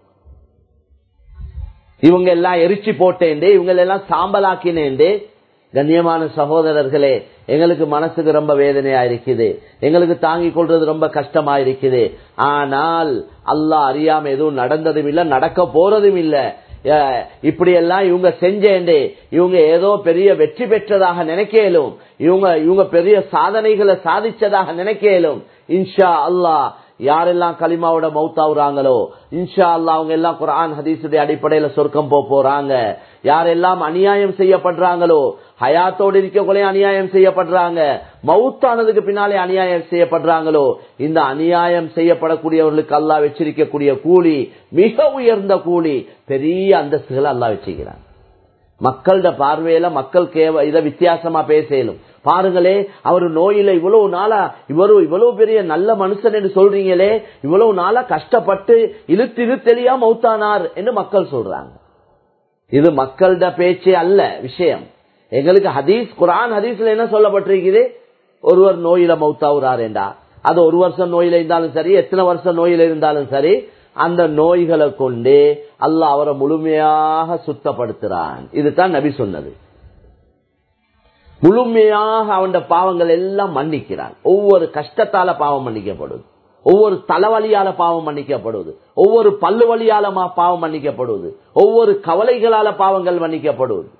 இவங்க எல்லாம் எரிச்சு போட்டேன், இவங்க எல்லாம் சாம்பலாக்கினேன். கண்ணியமான சகோதரர்களே, எங்களுக்கு மனசுக்கு ரொம்ப வேதனையா இருக்குது, எங்களுக்கு தாங்கிக் கொள்றது ரொம்ப கஷ்டமா இருக்குது. ஆனால் அல்லாஹ் அறியாம எதுவும் நடந்ததும் இல்ல, நடக்க போறதும் இல்ல. இப்படி எல்லாம் இவங்க செஞ்சேண்டே இவங்க ஏதோ பெரிய வெற்றி பெற்றதாக நினைக்கலும், இவங்க இவங்க பெரிய சாதனைகளை சாதிச்சதாக நினைக்கலும். இன்ஷா அல்லாஹ் யாரெல்லாம் கலிமாவோட மௌத்தாவுறாங்களோ இன்ஷா அல்லாஹ் அவங்க எல்லாம் குர்ஆன் ஹதீஸுடைய அடிப்படையில சொர்க்கம் போக போறாங்க. யாரெல்லாம் அநியாயம் செய்யப்படுறாங்களோ, ஹயாத்தோடு இருக்கக்குள்ளே அநியாயம் செய்யப்படுறாங்க, மௌத்தானதுக்கு பின்னாலே அநியாயம் செய்யப்படுறாங்களோ, இந்த அநியாயம் செய்யப்படக்கூடியவர்களுக்கு அல்லாஹ் வச்சிருக்கக்கூடிய கூலி மிக உயர்ந்த கூலி, பெரிய அந்தஸ்துகளை அல்லாஹ் வச்சிருக்கிறான். மக்களோட பார்வையில மக்கள் கேவ இதை வித்தியாசமா பேசலும். பாருங்களே, அவரு நோயில இவ்வளவு நாளா இவரு இவ்வளவு பெரிய நல்ல மனுஷன் என்று சொல்றீங்களே, இவ்வளவு நாளா கஷ்டப்பட்டு இழுத்து இழுத்தெளியா மௌத்தானார் என்று மக்கள் சொல்றாங்க. இது மக்களோட பேச்சே அல்ல விஷயம். எங்களுக்கு ஹதீஸ் குர்ஆன் ஹதீஸ்ல என்ன சொல்லப்பட்டிருக்குது, ஒருவர் நோயில மௌத்தாவுறாருண்டா அது ஒரு வருஷம் நோயில இருந்தாலும் சரி, எத்தனை வருஷம் நோயில இருந்தாலும் சரி, அந்த நோய்களை கொண்டு அல்லாஹ் அவரை முழுமையாக சுத்தப்படுத்துறான். இதுதான் நபி சொன்னது. முழுமையாக அவன் பாவங்கள் எல்லாம் மன்னிக்கிறான். ஒவ்வொரு கஷ்டத்தால பாவம் மன்னிக்கப்படுது, ஒவ்வொரு தலைவலியால பாவம் மன்னிக்கப்படுவது, ஒவ்வொரு பல்லு வலியால பாவம் மன்னிக்கப்படுவது, ஒவ்வொரு கவலைகளால பாவங்கள் மன்னிக்கப்படுவது.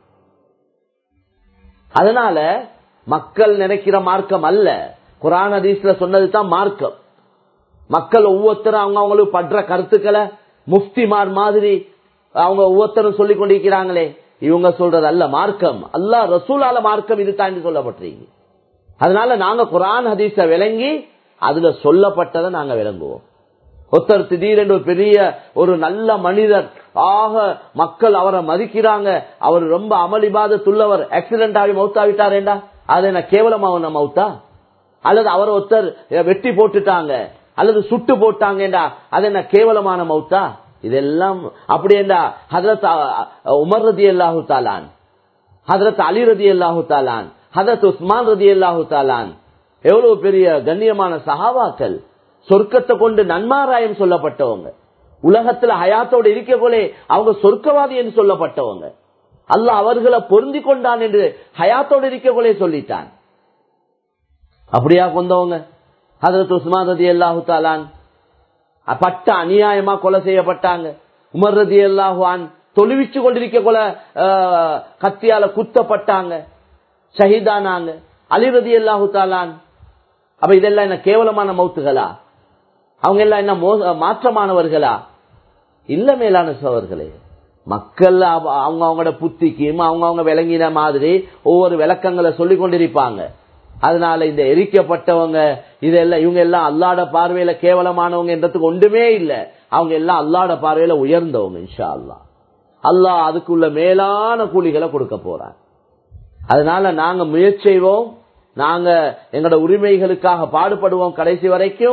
அதனால மக்கள் நினைக்கிற மார்க்கம் அல்ல, குர்ஆன் ஹதீஸ்ல சொன்னதுதான் மார்க்கம். மக்கள் ஒவ்வொருத்தரும் அவங்க அவங்களுக்கு படுற கருத்துக்களை முஃப்திமார் மாதிரி அவங்க ஒவ்வொருத்தரும் சொல்லிக் கொண்டிருக்கிறாங்களே, இவங்க சொல்றது அல்ல மார்க்கம். அல்லாஹ் ரசூலால மார்க்கம் இது தான் சொல்லப்பட்டிருக்கு. அதனால நாங்க குர்ஆன் ஹதீஸ விளங்கி அதுல சொல்லப்பட்டதை நாங்க விளங்குவோம். ஒருத்தர் திடீரென்று ஒரு பெரிய ஒரு நல்ல மனிதர், ஆக மக்கள் அவரை மதிக்கிறாங்க, அவர் ரொம்ப அமளிபாதத்துள்ளவர், ஆக்சிடென்ட் ஆகி மௌத்தாவிட்டாரேண்டா அது என்ன கேவலமான மௌத்தா? அல்லது அவர் ஒருத்தர் வெட்டி போட்டுட்டாங்க அல்லது சுட்டு போட்டாங்கடா அது என்ன கேவலமான மௌத்தா? இதெல்லாம் அப்படி என்றா ஹஜ்ரத் உமர் ரலியல்லாஹு தஆலா, ஹஜ்ரத் அலி ரலியல்லாஹு தஆலா, ஹஜ்ரத் உஸ்மான் ரலியல்லாஹு தஆலா எவ்வளவு பெரிய கண்ணியமான சஹாபாக்கள், சொர்க்கத்தை கொண்டு நன்மாராயம் சொல்லப்பட்டவங்க, உலகத்துல ஹயாத்தோடு இருக்கக்குள்ளே அவங்க சொர்க்கவாதி என்று சொல்லப்பட்டவங்க. அல்லாஹ் அவர்களை பொருந்தி கொண்டான் என்று ஹயாத்தோடு இருக்கக்குள்ளே சொல்லிட்டான். அப்படியா கொண்டவங்க ஹஜ்ரத் உஸ்மான் ரலியல்லாஹு தஆலா பட்ட அநியாயமா கொலை செய்யப்பட்டாங்க. உமர் ரலியல்லாஹு அன்ஹு தொழுவிச்சு கொண்டிருக்க கொலை கத்தியால குத்தப்பட்டாங்க, ஷஹீதானாங்க. அலி ரலியல்லாஹு தஆலா, அப்ப இதெல்லாம் என்ன கேவலமான மௌத்துகளா? அவங்க எல்லாம் என்ன மாற்றமானவர்களா? இல்ல மேலான சகோதரர்களே, மக்கள் அவங்க அவங்களோட புத்திக்கும் அவங்க அவங்க விளங்கின மாதிரி ஒவ்வொரு விளக்கங்களை சொல்லிக் கொண்டிருப்பாங்க. அதனால இந்த எரிக்கப்பட்டவங்க இதெல்லாம் இவங்க எல்லாம் அல்லாஹ்வுடைய பார்வையில கேவலமானவங்க என்றதுக்கு ஒன்றுமே இல்ல. அவங்க எல்லாம் அல்லாஹ்வுடைய பார்வையில உயர்ந்தவங்க. இன்ஷா அல்லாஹ் அல்லாஹ் அதுக்குள்ள மேலான கூலிகளை கொடுக்க போறார். அதனால நாங்க முயற்சி செய்வோம், நாங்க எங்களோட உரிமைகளுக்காக பாடுபடுவோம் கடைசி வரைக்கும்.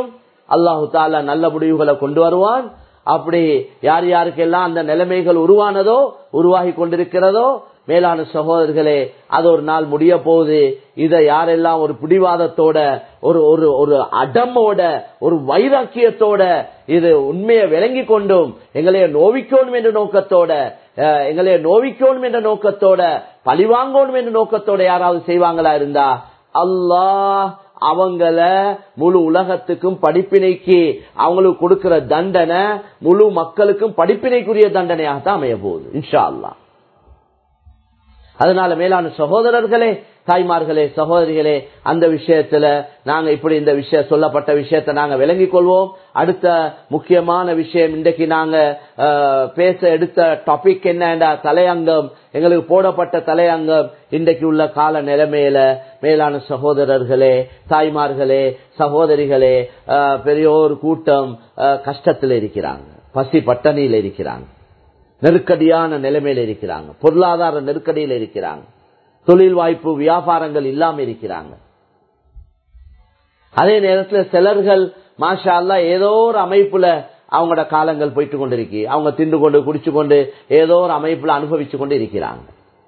அல்லாஹு தாலா நல்ல முடிவுகளை கொண்டு வருவான். அப்படி யார் யாருக்கெல்லாம் அந்த நிலைமைகள் உருவானதோ உருவாகி கொண்டிருக்கிறதோ மேலான சகோதரர்களே, அது ஒரு நாள் முடிய போகுது. இதை யாரெல்லாம் ஒரு பிடிவாதத்தோட ஒரு ஒரு ஒரு அடமோட ஒரு வைராக்கியத்தோட இது உண்மையை விளங்கி கொண்டும் எங்களைய நோவிக்கணும் என்ற நோக்கத்தோட எங்களைய நோவிக்கணும் என்ற நோக்கத்தோட பழிவாங்கணும் என்ற நோக்கத்தோட யாராவது செய்வாங்களா இருந்தா அல்லாஹ் அவங்கள முழு உலகத்துக்கும் படிப்பினைக்கு அவங்களுக்கு கொடுக்கிற தண்டனை முழு மக்களுக்கும் படிப்பினைக்குரிய தண்டனையாகத்தான் அமைய போகுது இன்ஷா அல்லாஹ். அதனால மேலான சகோதரர்களே, தாய்மார்களே, சகோதரிகளே, அந்த விஷயத்துல நாங்க இப்படி இந்த விஷயம் சொல்லப்பட்ட விஷயத்தை நாங்க விளங்கிக் கொள்வோம். அடுத்த முக்கியமான விஷயம் இன்றைக்கு நாங்க பேச எடுத்த டாபிக் என்னடா தலையங்கம், எங்களுக்கு போடப்பட்ட தலையங்கம் இன்றைக்கு உள்ள கால நிலைமையில மேலான சகோதரர்களே, தாய்மார்களே, சகோதரிகளே, பெரியோர் கூட்டம் கஷ்டத்தில் இருக்கிறாங்க, பசி பட்டணியில் இருக்கிறாங்க, நெருக்கடியான நிலைமையில இருக்கிறாங்க, பொருளாதார நெருக்கடியில் இருக்கிறாங்க, தொழில் வாய்ப்பு வியாபாரங்கள் இல்லாம இருக்கிறாங்க. அதே நேரத்தில் சிலர்கள் மாஷா அல்லாஹ் ஏதோ ஒரு அமைப்புல அவங்களோட காலங்கள் போயிட்டு கொண்டிருக்கு, அவங்க திண்டு கொண்டு குடிச்சு கொண்டு ஏதோ ஒரு அமைப்புல அனுபவிச்சு கொண்டு இருக்கிறாங்க.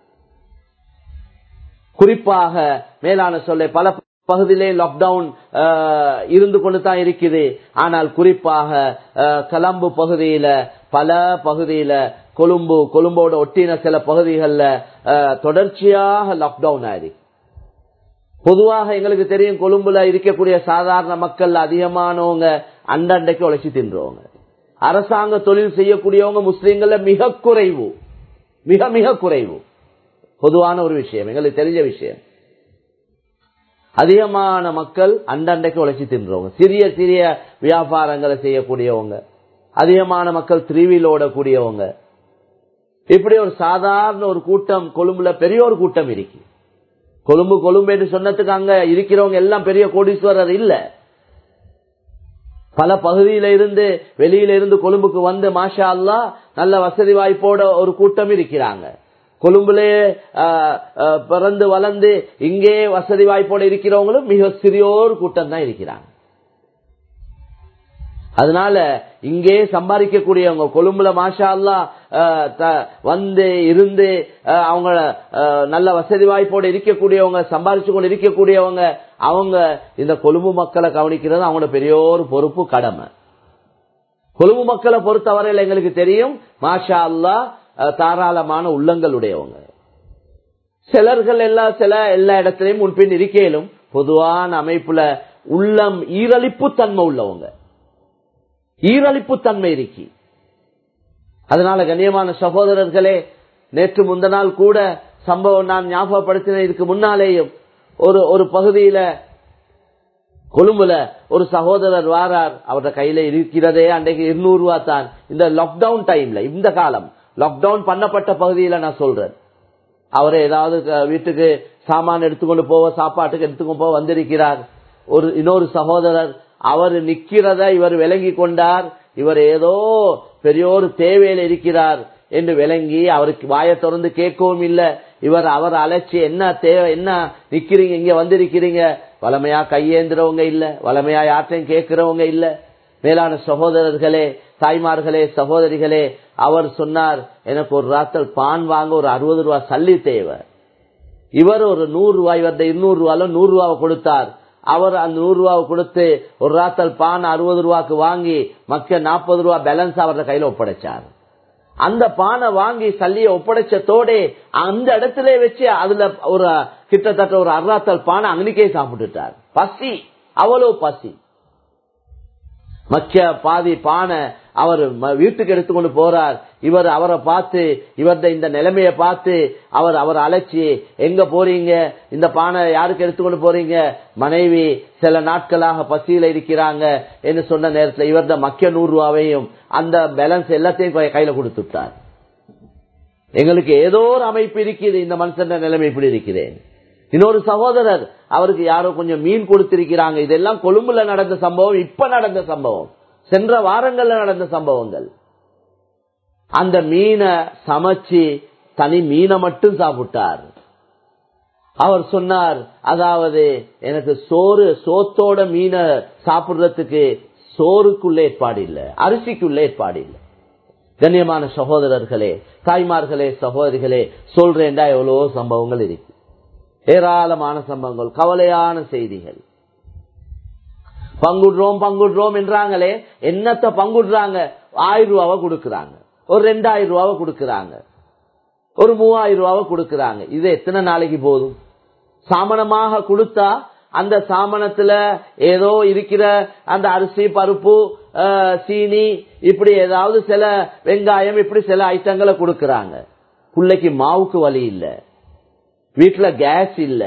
குறிப்பாக மேலான சொல்ல பல பகுதியிலே லாக்டவுன் இருந்து கொண்டு தான் இருக்குது. ஆனால் குறிப்பாக கலம்பு பகுதியில, பல பகுதியில, கொழும்பு கொழும்போட ஒட்டின சில பகுதிகளில் தொடர்ச்சியாக லாக்டவுன் ஆயிருக்கு. பொதுவாக எங்களுக்கு தெரியும், கொழும்புல இருக்கக்கூடிய சாதாரண மக்கள் அதிகமானவங்க அண்டண்டைக்கு உழைச்சி தின்றவங்க. அரசாங்க தொழில் செய்யக்கூடியவங்க முஸ்லீம்கள மிக குறைவு, மிக மிக குறைவு. பொதுவான ஒரு விஷயம், எங்களுக்கு தெரிஞ்ச விஷயம். அதிகமான மக்கள் அண்டண்டைக்கு உழைச்சி தின்றவங்க, சிறிய சிறிய வியாபாரங்களை செய்யக்கூடியவங்க, அதிகமான மக்கள் த்ரீவீல் ஓடக்கூடியவங்க. இப்படி ஒரு சாதாரண ஒரு கூட்டம் கொழும்புல பெரிய ஒரு கூட்டம் இருக்கு. கொழும்பு கொழும்பு என்று சொன்னதுக்கு அங்க இருக்கிறவங்க எல்லாம் பெரிய கோடீஸ்வரர் இல்ல. பல பகுதியில இருந்து வெளியில இருந்து கொழும்புக்கு வந்து மாஷா அல்லாஹ் நல்ல வசதி வாய்ப்போட ஒரு கூட்டம் இருக்கிறாங்க. கொழும்புலே பிறந்து வளர்ந்து இங்கே வசதி வாய்ப்போட இருக்கிறவங்களும் மிக சிறியோர் கூட்டம் தான் இருக்கிறாங்க. அதனால இங்கே சம்பாதிக்கக்கூடியவங்க கொழும்புல மாஷா அல்லாஹ் வந்து இருந்து அவங்க நல்ல வசதி வாய்ப்போடு இருக்கக்கூடியவங்க, சம்பாதிச்சு கொண்டு இருக்கக்கூடியவங்க, அவங்க இந்த கொழும்பு மக்களை கவனிக்கிறது அவங்களோட பெரிய ஒரு பொறுப்பு, கடமை. கொழும்பு மக்களை பொறுத்தவரையில் எங்களுக்கு தெரியும் மாஷா அல்லாஹ் தாராளமான உள்ளங்களுடையவங்க. சிலர்கள் எல்லாம் சில எல்லா இடத்திலையும் முன்பின் இருக்கையிலும் பொதுவான அமைப்புல உள்ளம் ஈரலிப்பு தன்மை உள்ளவங்க, ஈரலிப்பு தன்மை இருக்கி. அதனால கண்ணியமான சகோதரர்களே, நேற்று முந்த நாள் கூட சம்பவம் நான் ஞாபகப்படுத்தின. இதுக்கு முன்னாலேயும் ஒரு ஒரு பகுதியில கொழும்புல ஒரு சகோதரர் வாரார், அவருடைய கையில இருக்கிறதே அன்றைக்கு இருநூறு ரூபா தான். இந்த லாக்டவுன் டைம்ல, இந்த காலம் லாக்டவுன் பண்ணப்பட்ட பகுதியில நான் சொல்றேன். அவரை ஏதாவது வீட்டுக்கு சாமான் எடுத்துக்கொண்டு போவ, சாப்பாட்டுக்கு எடுத்துக்கொண்டு போக வந்திருக்கிறார். ஒரு இன்னொரு சகோதரர் அவர் நிக்கிறத இவர் விளங்கி கொண்டார், இவர் ஏதோ பெரியோரு தேவையில இருக்கிறார் என்று விளங்கி அவருக்கு வாயை திறந்து கேட்கவும் இல்லை. இவர் அவர் அழைச்சி என்ன தேவை, என்ன நிக்கிறீங்க, இங்க வந்திருக்கிறீங்க, வளமையா கையேந்திரவங்க இல்ல, வளமையா யார்ட்டையும் கேட்கிறவங்க இல்ல. மேலான சகோதரர்களே, தாய்மார்களே, சகோதரிகளே, அவர் சொன்னார், எனக்கு ஒரு ராத்தல் பான் வாங்க ஒரு அறுபது ரூபாய் சல்லி தேவை. இவர் ஒரு நூறு ரூபாய் வந்த இருநூறு ரூபாய் நூறு ரூபாவை கொடுத்தார். அவர் அந்த நூறு ரூபாவை கொடுத்து ஒரு ராத்தல் பான் அறுபது ரூபாய்க்கு வாங்கி மக்க நாற்பது ரூபாய் பேலன்ஸ் அவரோட கையில ஒப்படைச்சார். அந்த பானை வாங்கி சல்லிய ஒப்படைச்சதோட அந்த இடத்துல வச்சு அதுல ஒரு கிட்டத்தட்ட ஒரு அறுபத்தல் பானை அங்கனிக்கே சாப்பிட்டுட்டார். பசி, அவ்வளவு பசி. மச்ச பாதி பானை அவர் வீட்டுக்கு எடுத்துக்கொண்டு போறார். இவர் அவரை பார்த்து, இவருடைய இந்த நிலைமையை பார்த்து அவர் அவர் அழைச்சி, எங்க போறீங்க, இந்த பானை யாருக்கு எடுத்துக்கொண்டு போறீங்க, மனைவி சில நாட்களாக பசியில இருக்கிறாங்க என்று சொன்ன நேரத்தில் இவருடைய மக்கிய நூறு ரூபாவையும் அந்த பேலன்ஸ் எல்லாத்தையும் கையில கொடுத்துட்டார். எங்களுக்கு ஏதோ ஒரு அமைப்பு இருக்குது, இந்த மனுஷன் நிலைமை இப்படி இருக்கிறேன். இன்னொரு சகோதரர், அவருக்கு யாரோ கொஞ்சம் மீன் கொடுத்திருக்கிறாங்க. இதெல்லாம் கொழும்புல நடந்த சம்பவம், இப்ப நடந்த சம்பவம், சென்ற வாரங்கள்ல நடந்த சம்பவங்கள். அந்த மீனை சமைச்சு தனி மீனை மட்டும் சாப்பிட்டார். அவர் சொன்னார், அதாவது எனக்கு சோறு சோத்தோட மீனை சாப்பிடுறதுக்கு சோறுக்குள்ள ஏற்பாடு இல்ல, அரிசிக்குள்ள ஏற்பாடு இல்ல. கண்ணியமான சகோதரர்களே, தாய்மார்களே, சகோதரிகளே, சொல்றேன்டா எவ்வளவோ சம்பவங்கள் இருக்கு, ஏராளமான சம்பவங்கள், கவலையான செய்திகள். பங்குடுறோம் பங்குடுறோம் என்றாங்களே, என்னத்த பங்குடுறாங்க? ஆயிரம் ரூபாவை கொடுக்கறாங்க, ஒரு ரெண்டாயிரம் ரூபாவை கொடுக்கறாங்க, ஒரு மூவாயிரம் ரூபாவை கொடுக்கறாங்க. இது எத்தனை நாளைக்கு போதும்? சாமனமாக கொடுத்தா அந்த சாமனத்துல ஏதோ இருக்கிற அந்த அரிசி, பருப்பு, சீனி, இப்படி ஏதாவது சில வெங்காயம், இப்படி சில ஐட்டங்களை கொடுக்கறாங்க. பிள்ளைக்கு மாவுக்கு வழி இல்ல, வீட்டுல கேஸ் இல்ல,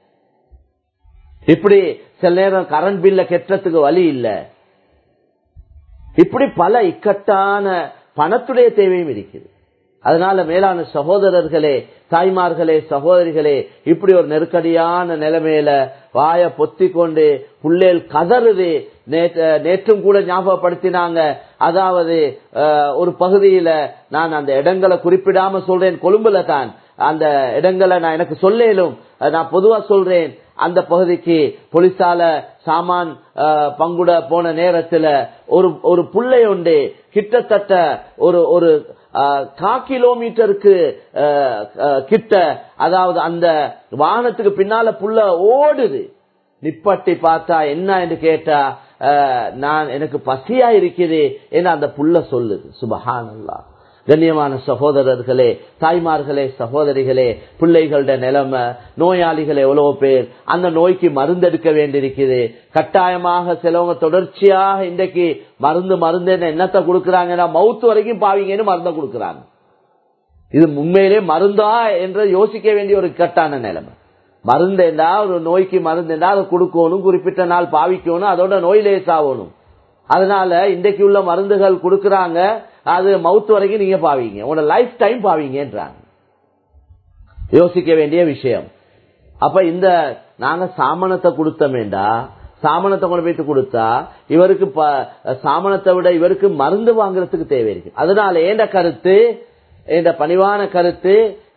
இப்படி சில நேரம் கரண்ட் பில்ல கெட்டத்துக்கு வழி இல்ல. இப்படி பல இக்கட்டான பணத்துடைய தேவையும் இருக்குது. அதனால மேலான சகோதரர்களே, தாய்மார்களே, சகோதரிகளே, இப்படி ஒரு நெருக்கடியான நிலைமையில வாய பொத்தி கொண்டு புள்ளேல் கதறுது. நேற்றும் கூட ஞாபகப்படுத்தினாங்க. அதாவது ஒரு பகுதியில, நான் அந்த இடங்களை குறிப்பிடாம சொல்றேன், கொழும்புல தான் அந்த இடங்களை நான் எனக்கு சொல்லேலும், நான் பொதுவா சொல்றேன். அந்த பகுதிக்கு போலீசால சாமான் பங்குட போன நேரத்துல ஒரு ஒரு புள்ளை உண்டு, கிட்டத்தட்ட ஒரு ஒரு கா கிலோமீட்டருக்கு கிட்ட, அதாவது அந்த வாகனத்துக்கு பின்னால புள்ள ஓடுது. நிப்பட்டி பார்த்தா என்ன என்று கேட்டா, நான் எனக்கு பசியா இருக்குது என்று அந்த புள்ள சொல்லுது. சுபஹானல்லாஹ். கண்ணியமான சகோதரர்களே, தாய்மார்களே, சகோதரிகளே, பிள்ளைகளோட நிலைமை, நோயாளிகள் எவ்வளவு பேர், அந்த நோய்க்கு மருந்தெடுக்க வேண்டியிருக்குது. கட்டாயமாக சிலவங்க தொடர்ச்சியாக இன்றைக்கு மருந்து மருந்து என்னத்தை கொடுக்கறாங்கன்னா, மவுத்து வரைக்கும் பாவீங்கன்னு மருந்தை கொடுக்கறாங்க. இது உண்மையிலே மருந்தா என்று யோசிக்க வேண்டிய ஒரு கட்டான நிலைமை. மருந்து என்றா, ஒரு நோய்க்கு மருந்து என்றா அதை கொடுக்கணும், குறிப்பிட்ட நாள் பாவிக்கணும், அதோட நோய் லேசாகணும். அதனால இன்றைக்கு உள்ள மருந்துகள் கொடுக்கறாங்க, அது மவுத்து வரைக்கும் நீங்க பாவீங்க, உங்களோட லைஃப் டைம் பாவீங்கன்றாங்க. யோசிக்க வேண்டிய விஷயம். அப்ப இந்த நாங்க சாமனத்தை கொடுத்தோமேண்டா, சாமனத்தை கொண்டு போயிட்டு கொடுத்தா இவருக்கு சாமனத்தை விட இவருக்கு மருந்து வாங்குறதுக்கு தேவை இருக்கு. அதனால ஏண்ட கருத்து, இந்த பணிவான கருத்து,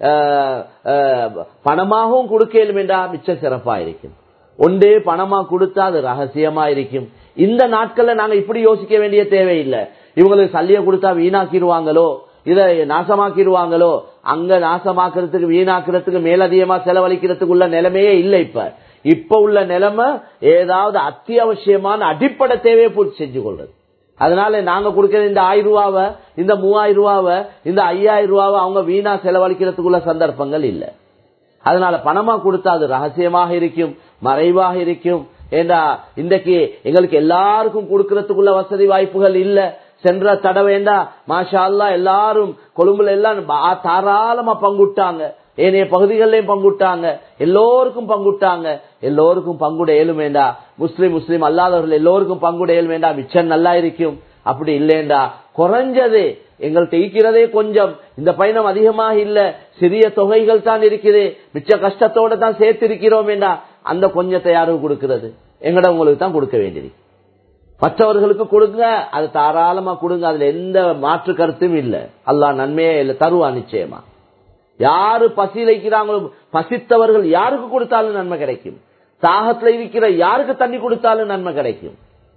பணமாகவும் கொடுக்கலும் என்றா மிச்சம் சிறப்பா இருக்கும். ஒன்றே பணமா கொடுத்தா அது ரகசியமா இருக்கும். இந்த நாட்கள்ல நாங்க இப்படி யோசிக்க வேண்டிய தேவையில்லை. இவங்களுக்கு சல்லிய கொடுத்தா வீணாக்கிடுவாங்களோ, இதை நாசமாக்கிடுவாங்களோ, அங்க நாசமாக்குறதுக்கு வீணாக்குறதுக்கு மேலதிகமா செலவழிக்கிறதுக்கு உள்ள நிலைமையே இல்லை. இப்ப இப்ப உள்ள நிலைமை ஏதாவது அத்தியாவசியமான அடிப்படை தேவையை பூர்த்தி செஞ்சு கொள்றது. அதனால நாங்க கொடுக்கிற இந்த ஆயிரம் ரூபாவை, இந்த மூவாயிரம் ரூபாவை, இந்த ஐயாயிரம் ரூபாவை அவங்க வீணா செலவழிக்கிறதுக்குள்ள சந்தர்ப்பங்கள் இல்லை. அதனால பணமா கொடுத்தா அது ரகசியமாக இருக்கும், மறைவாக இருக்கும். ஏண்டா இன்றைக்கு எங்களுக்கு எல்லாருக்கும் கொடுக்கறதுக்குள்ள வசதி வாய்ப்புகள் இல்ல. சென்ற தடவைண்டா மாஷா அல்லாஹ் எல்லாரும் கொழும்புல எல்லாம் தாராளமா பங்குட்டாங்க, ஏனைய பகுதிகளிலையும் பங்குட்டாங்க, எல்லோருக்கும் பங்குட்டாங்க. எல்லோருக்கும் பங்குட ஏழும் வேண்டா, முஸ்லிம் முஸ்லிம் அல்லாதவர்கள் எல்லோருக்கும் பங்குட ஏழும் வேண்டா, மிச்சம் நல்லா இருக்கும். அப்படி இல்லேண்டா குறைஞ்சது எங்கள்கிட்ட இருக்கிறதே கொஞ்சம், இந்த பயணம் அதிகமாக இல்ல, சிறிய தொகைகள் தான் இருக்குது, மிச்ச கஷ்டத்தோட தான் சேர்த்து இருக்கிறோம் வேண்டா, அந்த கொஞ்சத்தை யாரும் கொடுக்கிறது? எங்கட உங்களுக்கு தான் கொடுக்க வேண்டியது. மற்றவர்களுக்கு கொடுங்க, அது தாராளமா கொடுங்க, அதுல எந்த மாற்று கருத்தும் இல்ல. அல்லாஹ் நன்மையே இல்ல தருவா நிச்சயமா. யாரு பசியிலைக்கிறாங்களோ, பசித்தவர்கள் யாருக்கு கொடுத்தாலும் நன்மை கிடைக்கும். தாகத்துல இருக்கிற யாருக்கு தண்ணி கொடுத்தாலும் நன்மை கிடைக்கும்.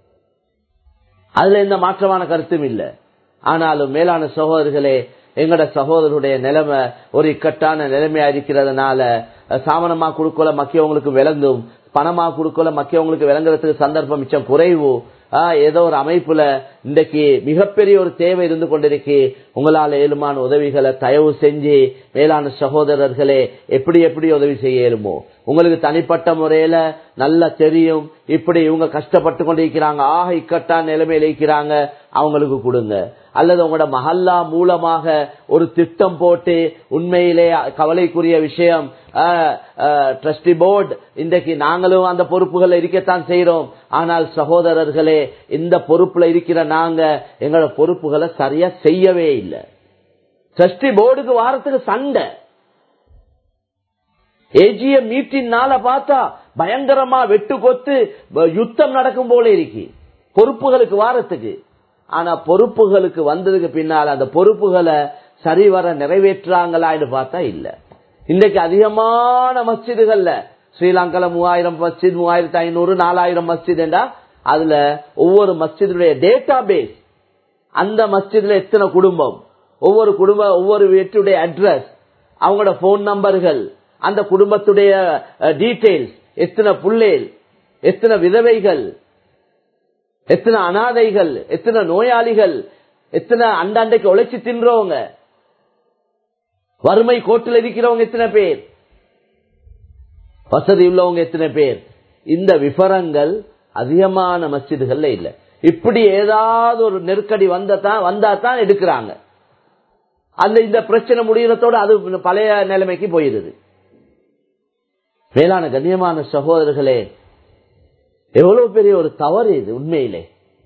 அதுல எந்த மாற்றமான கருத்தும் இல்ல. ஆனாலும் மேலான சகோதரர்களே, எங்கட சகோதரருடைய நிலைமை ஒரு இக்கட்டான நிலைமையா இருக்கிறதுனால சாமனமா குடுக்கல மக்கியவங்களுக்கு விளங்கும், பணமா குடுக்கல மக்கியவங்களுக்கு விளங்குறதுக்கு சந்தர்ப்பம் மிச்சம் குறைவு. ஏதோ ஒரு அமைப்புல இன்றைக்கு மிகப்பெரிய ஒரு தேவை இருந்து கொண்டிருக்கு. உங்களால் ஏழுமான உதவிகளை தயவு செஞ்சு மேலான சகோதரர்களே எப்படி எப்படி உதவி செய்ய இயலுமோ, உங்களுக்கு தனிப்பட்ட முறையில நல்லா தெரியும், இப்படி இவங்க கஷ்டப்பட்டு கொண்டிருக்கிறாங்க, ஆக இக்கட்டான நிலைமையில இருக்கிறாங்க, அவங்களுக்கு கொடுங்க. அல்லது உங்களோட மஹல்லா மூலமாக ஒரு திட்டம் போட்டு, உண்மையிலே கவலைக்குரிய விஷயம், ட்ரஸ்டி போர்டு இன்றைக்கு நாங்களும் அந்த பொறுப்புகள் இருக்கத்தான் செய்யறோம். ஆனால் சகோதரர்களே, இந்த பொறுப்புல இருக்கிற நாங்க எங்களோட பொறுப்புகளை சரியா செய்யவே இல்லை. ட்ரஸ்டி போர்டுக்கு வாரத்துக்கு சண்டை, ஏஜிய மீட்டினால பார்த்தா பயங்கரமா வெட்டு கொத்து யுத்தம் நடக்கும் போல இருக்கு பொறுப்புகளுக்கு வாரத்துக்கு. ஆனா பொறுப்புகளுக்கு வந்ததுக்கு பின்னால் அந்த பொறுப்புகளை சரிவர நிறைவேற்றாங்களான்னு பார்த்தா இல்ல. இன்றைக்கு அதிகமான மஸ்ஜிதுகள்ல, ஸ்ரீலங்கால மூவாயிரம் மஸ்ஜித், மூவாயிரத்தி ஐநூறு நாலாயிரம் மஸ்ஜித் என்றா அதுல ஒவ்வொரு மஸ்ஜிதுடைய டேட்டா பேஸ், அந்த மஸ்ஜிதுல எத்தனை குடும்பம், ஒவ்வொரு குடும்ப ஒவ்வொரு வீட்டுடைய அட்ரஸ், அவங்களோட போன் நம்பர்கள், அந்த குடும்பத்துடைய டீடைல்ஸ், எத்தனை புள்ளேல், எத்தனை விதவைகள், எத்தனை அனாதைகள், எத்தனை நோயாளிகள், எத்தனை அண்டாண்டைக்கு உழைச்சி தின்றவங்க, வறுமை கோட்டில் இருக்கிறவங்க எத்தனை பேர், வசதி உள்ளவங்க எத்தனை பேர். இந்த விவரங்கள் அதிகமான மஸ்ஜிதுகள்ல இல்ல. இப்படி ஏதாவது ஒரு நெருக்கடி வந்தா தான் எடுக்கிறாங்க. அந்த இந்த பிரச்சனை முடிகிறதோடு அது பழைய நிலைமைக்கு போயிருது. மேலான கண்ணியமான சகோதரர்களே, எவ்வளவு பெரிய ஒரு தவறு இது, உண்மையிலே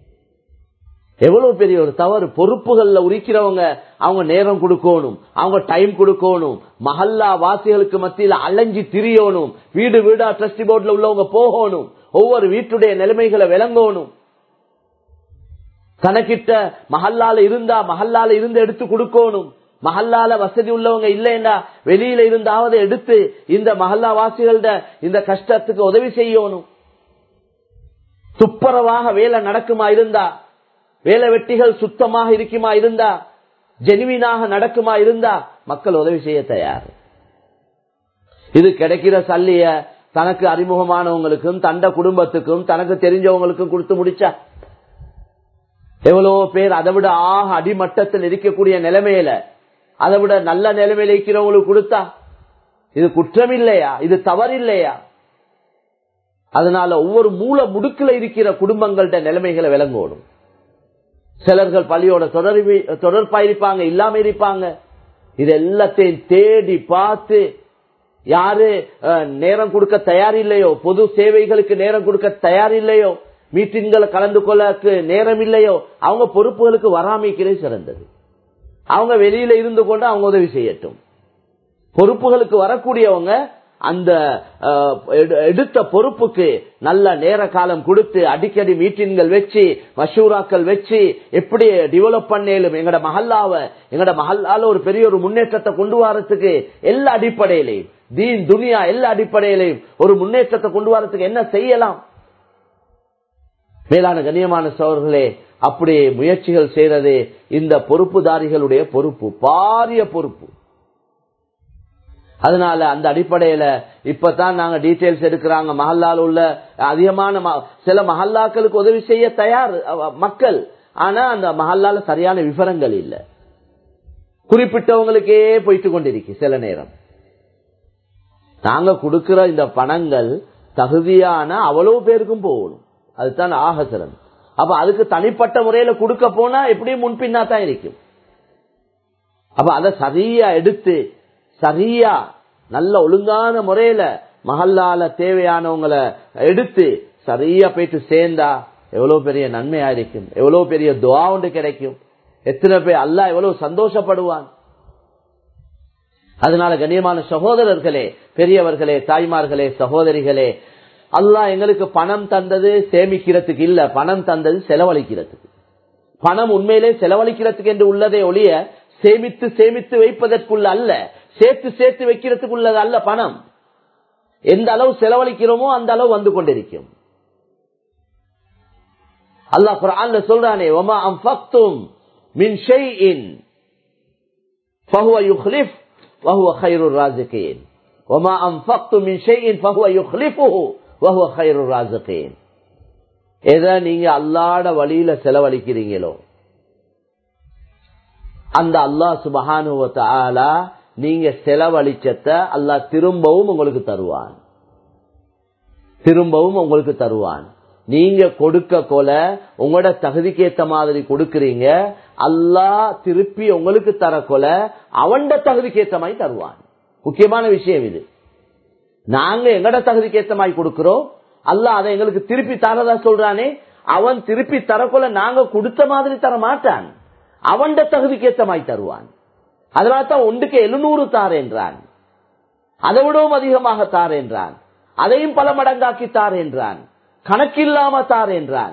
எவ்வளவு பெரிய ஒரு தவறு. பொறுப்புகள்ல உரிக்கிறவங்க அவங்க நேரம் கொடுக்கணும், அவங்க டைம் கொடுக்கணும், மஹல்லா வாசிகளுக்கு மத்தியில் அலைஞ்சி திரியணும், வீடு வீடா ட்ரஸ்டி போர்ட்ல உள்ளவங்க போகணும், ஒவ்வொரு வீட்டுடைய நிலைமைகளை விளங்கணும். கணக்கிட்ட மஹல்லால இருந்தா மஹல்லால இருந்து எடுத்து கொடுக்கணும். மஹல்லால வசதி உள்ளவங்க இல்லைன்னா வெளியில இருந்தாவது எடுத்து இந்த மஹல்லா வாசிகளோட இந்த கஷ்டத்துக்கு உதவி செய்யணும். துப்புரவாக வேலை நடக்குமா இருந்தா, வேலை வெட்டிகள் சுத்தமாக இருக்குமா இருந்தா, ஜெனுவினாக நடக்குமா இருந்தா மக்கள் உதவி செய்ய தயார். இது கிடைக்கிற சல்லிய தனக்கு அறிமுகமானவங்களுக்கும் தண்ட குடும்பத்துக்கும் தனக்கு தெரிஞ்சவங்களுக்கும் கொடுத்து முடிச்சா எவ்வளவோ பேர் அதை விட ஆக அடிமட்டத்தில் இருக்கக்கூடிய நிலைமையில அதை விட நல்ல நிலைமையில இருக்கிறவங்களுக்கு கொடுத்தா இது குற்றம் இல்லையா? இது தவறு இல்லையா? அதனால ஒவ்வொரு மூல முடுக்கில இருக்கிற குடும்பங்கள்ட நிலைமைகளை விளங்கோடும். சிலர்கள் பள்ளியோட தொடர்பு தொடர்பா இருப்பாங்க, இல்லாம இருப்பாங்க. இது எல்லாத்தையும் தேடி பார்த்து யாரு நேரம் கொடுக்க தயார் இல்லையோ, பொது சேவைகளுக்கு நேரம் கொடுக்க தயார் இல்லையோ, மீட்டிங்களை கலந்து கொள்ள நேரம் இல்லையோ, அவங்க பொறுப்புகளுக்கு வராமைக்கிறே சிறந்தது. அவங்க வெளியில இருந்து கொண்டு அவங்க உதவி செய்யட்டும். பொறுப்புகளுக்கு வரக்கூடியவங்க அந்த எடுத்த பொறுப்புக்கு நல்ல நேர காலம் கொடுத்து அடிக்கடி மீட்டிங்கள் வச்சு மஷூராக்கள் வச்சு எப்படி டெவலப் பண்ணேலும் எங்கட மஹல்லாவை எங்கட மஹல்லால ஒரு பெரிய ஒரு முன்னேற்றத்தை கொண்டு வரதுக்கு எல்லா அடிப்படையிலையும் தீன் துனியா எல்லா அடிப்படையிலையும் ஒரு முன்னேற்றத்தை கொண்டு வரதுக்கு என்ன செய்யலாம்? மேலான கண்ணியமான சகோதரர்களே, அப்படி முயற்சிகள் செய்யறது இந்த பொறுப்புதாரிகளுடைய பொறுப்பு, பாரிய பொறுப்பு. அதனால அந்த அடிப்படையில இப்பதான் நாங்க டீடைல்ஸ் எடுக்கிறாங்க. மஹல்லால உள்ள அதிகமான சில மஹல்லாக்களுக்கு உதவி செய்ய தயார் மக்கள், ஆனா அந்த மஹல்லால சரியான விவரங்கள் இல்ல, குறிப்பிட்டவங்களுக்கே போயிட்டு கொண்டிருக்கு. சில நேரம் நாங்க கொடுக்கிற இந்த பணங்கள் தகுதியான அவ்வளவு பேருக்கும் போகணும், அதுதான் ஆக சிறந்த. அப்ப அதுக்கு தனிப்பட்ட முறையில கொடுக்க போனா எப்படியும் முன்பின்னா தான் இருக்கும். அப்ப அதை சரியா எடுத்து சரியா நல்ல ஒழுங்கான முறையில மஹல்லால தேவையானவங்களை எடுத்து சரியா போயிட்டு சேர்ந்தா எவ்வளவு பெரிய நன்மையா இருக்கும், எவ்வளவு பெரிய துஆ ஒன்று கிடைக்கும், எத்தனை பேர் அல்லாஹ் எவ்வளவு சந்தோஷப்படுவான். அதனால கண்ணியமான சகோதரர்களே, பெரியவர்களே, தாய்மார்களே, சகோதரிகளே, அல்லாஹ் எங்களுக்கு பணம் தந்தது சேமிக்கிறதுக்கு இல்ல, பணம் தந்தது செலவழிக்கிறதுக்கு. பணம் உண்மையிலே செலவழிக்கிறதுக்கு என்று உள்ளதே ஒழிய சேமித்து சேமித்து வைப்பதற்குள்ள அல்ல, சேர்த்து சேர்த்து வைக்கிறதுக்கு உள்ளது அல்ல. பணம் எந்த அளவு செலவழிக்கிறோமோ அந்த அளவு வந்து கொண்டிருக்கும். அல்லாஹ் குர்ஆன்ல சொல்றானே, வமா அன்ஃபக்தும் மின் ஷைஇன் ஃபஹுவ யுக்லிஃப் வஹுவ கைருர் ராஸிகீன். வமா அன்ஃபக்தும் மின் ஷைஇன் ஃபஹுவ யுக்லிஃபுஹு வஹுவ கைருர் ராஸிகீன். எதை நீங்க அல்லாஹ்ட வழியில செலவழிக்கிறீங்களோ அந்த அல்லாஹ் சுப்ஹானஹு வ தஆலா நீங்க செலவழிச்சத அல்லாஹ் திரும்பவும் உங்களுக்கு தருவான், திரும்பவும் உங்களுக்கு தருவான். நீங்க கொடுக்க கொல உங்களோட தகுதிக்கு ஏத்த மாதிரி கொடுக்கறீங்க, அல்லாஹ் திருப்பி உங்களுக்கு தர கொல அவன்ட தகுதிக்கு ஏத்த மாதிரி தருவான். முக்கியமான விஷயம் இது. நாங்க எங்கட தகுதிக்கு ஏத்த மாதிரி கொடுக்கிறோம், அல்லாஹ் அதை எங்களுக்கு திருப்பி தரதா சொல்றானே, அவன் திருப்பி தரக்கொல நாங்க கொடுத்த மாதிரி தர மாட்டான், அவன்ட தகுதிக்கு ஏத்த மாதிரி தருவான். அதனால்தான் ஒன்றுக்கு எழுநூறு தார் என்றான், அதை விடவும் அதிகமாக தார் என்றான், அதையும் பல மடங்காக்கி தார் என்றான், கணக்கில்லாம தார் என்றான்.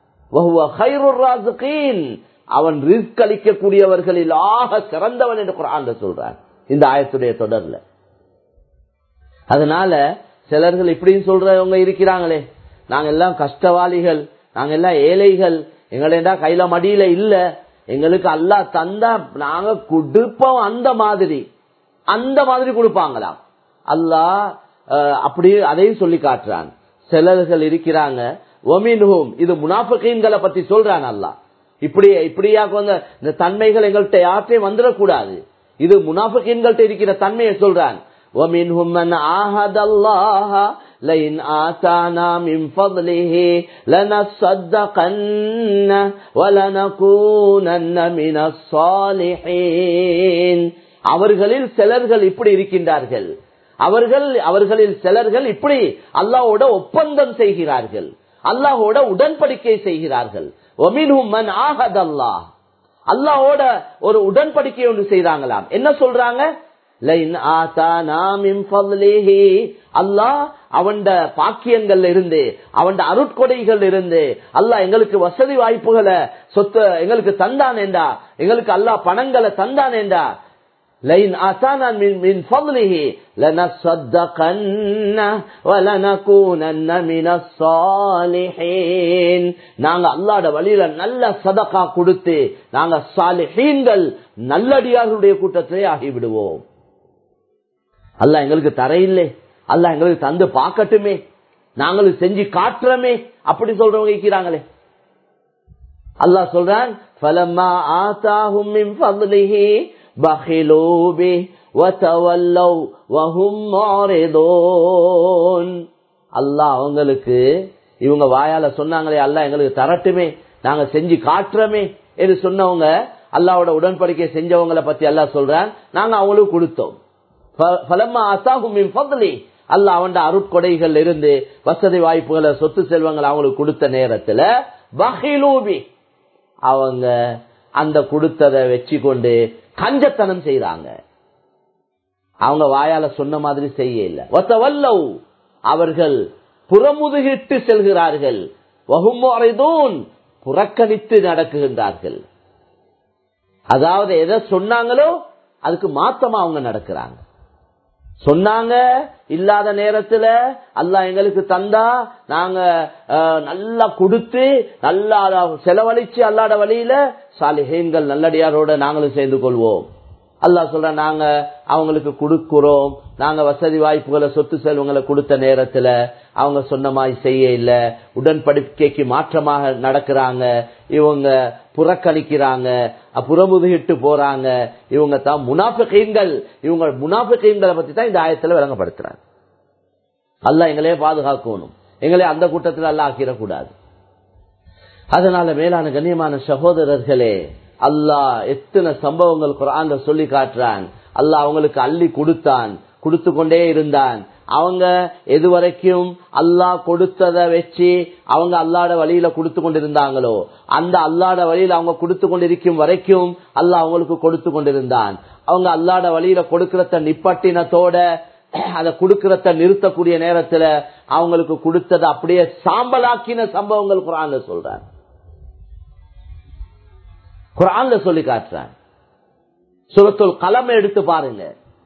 அவன் ரிஸ்க் அளிக்கக்கூடியவர்களில் ஆக சிறந்தவன் என்று குர்ஆன்ல சொல்றான் இந்த ஆயத்துடைய தொடர்ல. அதனால சிலர்கள் இப்படின்னு சொல்றவங்க இருக்கிறாங்களே, நாங்க எல்லாம் கஷ்டவாளிகள், நாங்க எல்லாம் ஏழைகள், எங்களா கையில மடியில இல்ல, எங்களுக்கு அல்லாஹ் தந்தா நாங்க கொடுப்போம், அந்த மாதிரி அந்த மாதிரி கொடுப்பாங்களாம். அல்லாஹ் அப்படி அதையும் சொல்லி காட்டுறான். சிலர்கள் இருக்கிறாங்க, ஒமின்ஹும், இது முனாஃபிகீன்களை பத்தி சொல்றான் அல்லாஹ். இப்படி இப்படியா இந்த தன்மைகள் எங்கள்கிட்ட யார்ட்டையும் வந்துடக்கூடாது. இது முனாஃபிகீன்கள்ட்ட இருக்கிற தன்மையை சொல்றான். وَمِنْهُمْ مَنْ عَاهَدَ اللَّهَ لَئِنْ آتَانَا مِنْ فَضْلِهِ لَنَصَّدَّقَنَّ وَلَنَكُونَنَّ مِنَ الصَّالِحِينَ. அவர்களில் சிலர்கள் இப்படி இருக்கின்றார்கள். அவர்கள் அவர்களில் சிலர்கள் இப்படி அல்லாஹ்வோட ஒப்பந்தம் செய்கிறார்கள், அல்லாஹ்வோட உடன்படிக்கை செய்கிறார்கள். وَمِنْهُمْ مَنْ عَاهَدَ اللَّهَ, அல்லாஹ்வோட ஒரு உடன்படிக்கை ஒன்று செய்றாங்களாம். என்ன சொல்றாங்க? லைன் ஆதானா மின் ஃபضலிஹி, அல்லாஹ் அவன்ட பாக்கியங்கள் இருந்து, அவன்ட அருட்கொடைகள் இருந்து அல்லாஹ் எங்களுக்கு வசதி வாய்ப்புகளை சொத்து எங்களுக்கு தந்தான் என்றா, எங்களுக்கு அல்லாஹ் பணங்களை தந்தான் என்றா, லைன் ஆதானா மின் மின் ஃபضலிஹி லனஸத்தகன்ன வலனகூனன்ன மினஸ் ஸாலிஹீன். நாங்க அல்லாஹ்வுடைய வழியில நல்ல சதகா கொடுத்து நாங்க சாலிஹீன்கள் நல்லடியார்களுடைய கூட்டத்திலே ஆகிவிடுவோம். அல்லாஹ் எங்களுக்கு தரையில்லை, அல்லாஹ் எங்களுக்கு தந்து பார்க்கட்டுமே, நாங்களும் செஞ்சு காட்டுறமே, அப்படி சொல்றவங்க இருக்கிறாங்களே. அல்லாஹ் சொல்றான், ஃபலம்மா ஆதாஹும் மின் ஃபضலிஹி பகிலூ பிஹி வதவல்லவ் வஹும் முரிதூன். அல்லாஹ் அவங்களுக்கு இவங்க வாயால சொன்னாங்களே, அல்லாஹ் எங்களுக்கு தரட்டுமே, நாங்க செஞ்சு காட்டுறமே என்று சொன்னவங்க, அல்லாஹ்வோட உடன்படிக்கை செஞ்சவங்களை பத்தி அல்லாஹ் சொல்றான், நாங்க அவங்களுக்கு கொடுத்தோம். அல்லாஹ் அவன் அருட்கொடைகள் இருந்து வசதி வாய்ப்புகளை சொத்து செல்வங்கள் அவங்களுக்கு கொடுத்த நேரத்துல பகிலூபி, அவங்க அந்த கொடுத்ததை வச்சு கொண்டு கஞ்சத்தனம் செய்றாங்க. அவங்க வாயால சொன்ன மாதிரி செய்ய இல்லை. வத்தவல்லவ், அவர்கள் புறமுதுகிட்டு செல்கிறார்கள். வஹும் முரிதூன், புறக்கணித்து நடக்குகின்றார்கள். அதாவது எதை சொன்னாங்களோ அதுக்கு மாத்தமா அவங்க நடக்கிறாங்க. சொன்னாங்க இல்லாத நேரத்துல அல்லாஹ் எங்களுக்கு தந்தா நாங்க நல்லா கொடுத்து நல்லா செலவழிச்சு அல்லாஹ்வுடைய வழியில சாலிஹீன்கள் நல்லடியாரோட நாங்களும் சேர்ந்து கொள்வோம். அல்லாஹ் சொல்ற, நாங்க அவங்களுக்கு கொடுக்கிறோம், நாங்க வசதி வாய்ப்புகளை சொத்து செல்வங்களை கொடுத்த நேரத்துல அவங்க சொன்ன மாதிரி செய்ய இல்ல, உடன்படிக்கைக்கு மாற்றமாக நடக்கிறாங்க, இவங்க புறக்கணிக்கிறாங்க, புறமுதுகிட்டு போறாங்க. இவங்க தான் முனாஃபிகீன்கள். இவங்க முனாஃபிகீன்களை பத்தி தான் இந்த ஆயத்துல விளங்கப்படுத்துறாங்க. அல்லாஹ் எங்களே பாதுகாக்கணும், எங்களே அந்த கூட்டத்தில் அல்லாஹ் ஆக்கிடக்கூடாது. அதனால மேலான கண்ணியமான சகோதரர்களே, அல்லாஹ் எத்தனை சம்பவங்கள் குர்ஆன்ல சொல்லி காட்டுறான். அல்லாஹ் அவங்களுக்கு அள்ளி கொடுத்தான், கொடுத்து கொண்டே இருந்தான். அவங்க எதுவரைக்கும் அல்லாஹ் கொடுத்ததை வச்சு அவங்க அல்லாஹ்வுடைய வழியில கொடுத்து கொண்டிருந்தாங்களோ, அந்த அல்லாஹ்வுடைய வழியில அவங்க கொடுத்து கொண்டிருக்கும் வரைக்கும் அல்லாஹ் அவங்களுக்கு கொடுத்து கொண்டிருந்தான். அவங்க அல்லாஹ்வுடைய வழியில கொடுக்கிறத நிப்பாட்டினத்தோட அதை கொடுக்கிறத நிறுத்தக்கூடிய நேரத்துல அவங்களுக்கு கொடுத்ததை அப்படியே சாம்பலாக்கின சம்பவங்கள் குர்ஆன்ல சொல்றான், குர்ஆன்ல சொல்லி காட்டுறான். சூரத்துல் கலம் எடுத்து பாருங்க.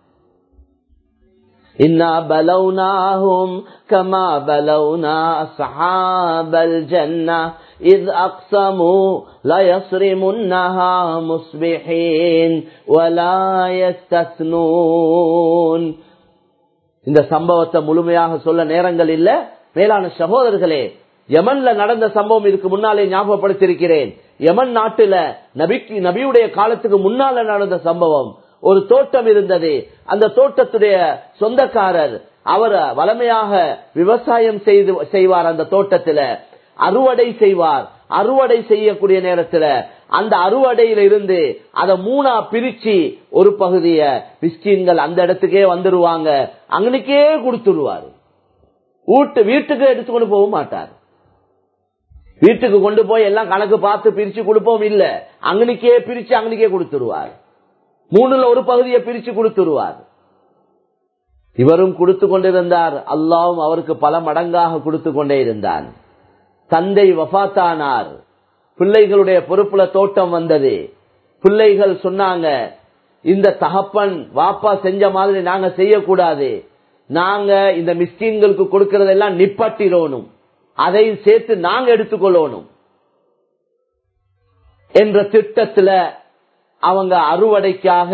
இன்னா பலௌனாஹும் கமா பலௌனா அஸ்ஹாபல் ஜன்னah இஸ் அக்ஸமு லா யஸ்ரிமுன்னஹா முஸ்பிஹீன் வலா யஸ்தஸ்னூன். இந்த சம்பவத்தை முழுமையாக சொல்ல நேரங்கள் இல்ல. மேலான சகோதரர்களே, யமன்ல நடந்த சம்பவம் இதுக்கு முன்னாலே ஞாபகப்படுத்தியிருக்கிறேன். யமன் நாட்டுல நபிக்கு நபியுடைய காலத்துக்கு முன்னால நடந்த சம்பவம். ஒரு தோட்டம் இருந்தது. அந்த தோட்டத்துடைய சொந்தக்காரர் அவர் வளமையாக விவசாயம் செய்து செய்வார். அந்த தோட்டத்துல அறுவடை செய்வார். அறுவடை செய்யக்கூடிய நேரத்துல அந்த அறுவடையில இருந்து அதை மூணா பிரிச்சு ஒரு பகுதிய மிஸ்கீன்கள் அந்த இடத்துக்கே வந்துருவாங்க, அங்கனுக்கே கொடுத்துருவாரு. வீட்டு வீட்டுக்கு எடுத்துக்கொண்டு போக மாட்டார். வீட்டுக்கு கொண்டு போய் எல்லாம் கணக்கு பார்த்து பிரிச்சு கொடுப்போம் இல்ல, அங்கனுக்கே பிரிச்சு அங்கனுக்கே கொடுத்துருவார். மூணுல ஒரு பகுதியை பிரிச்சு கொடுத்துருவார். இவரும் கொடுத்து கொண்டிருந்தார், அல்லாஹ்வும் அவருக்கு பல மடங்காக கொடுத்து கொண்டே இருந்தான். தந்தை வஃபாத்தானார், பிள்ளைகளுடைய பொறுப்புல தோட்டம் வந்தது. பிள்ளைகள் சொன்னாங்க, இந்த தகப்பன் வாப்பா செஞ்ச மாதிரி நாங்க செய்யக்கூடாது, நாங்க இந்த மிஸ்கீன்களுக்கு கொடுக்கறதெல்லாம் நிப்பாட்டிரோனும், அதையும் சேர்த்து நாங்க எடுத்துக்கொள்ளணும் என்ற திட்டத்துல அவங்க அறுவடைக்காக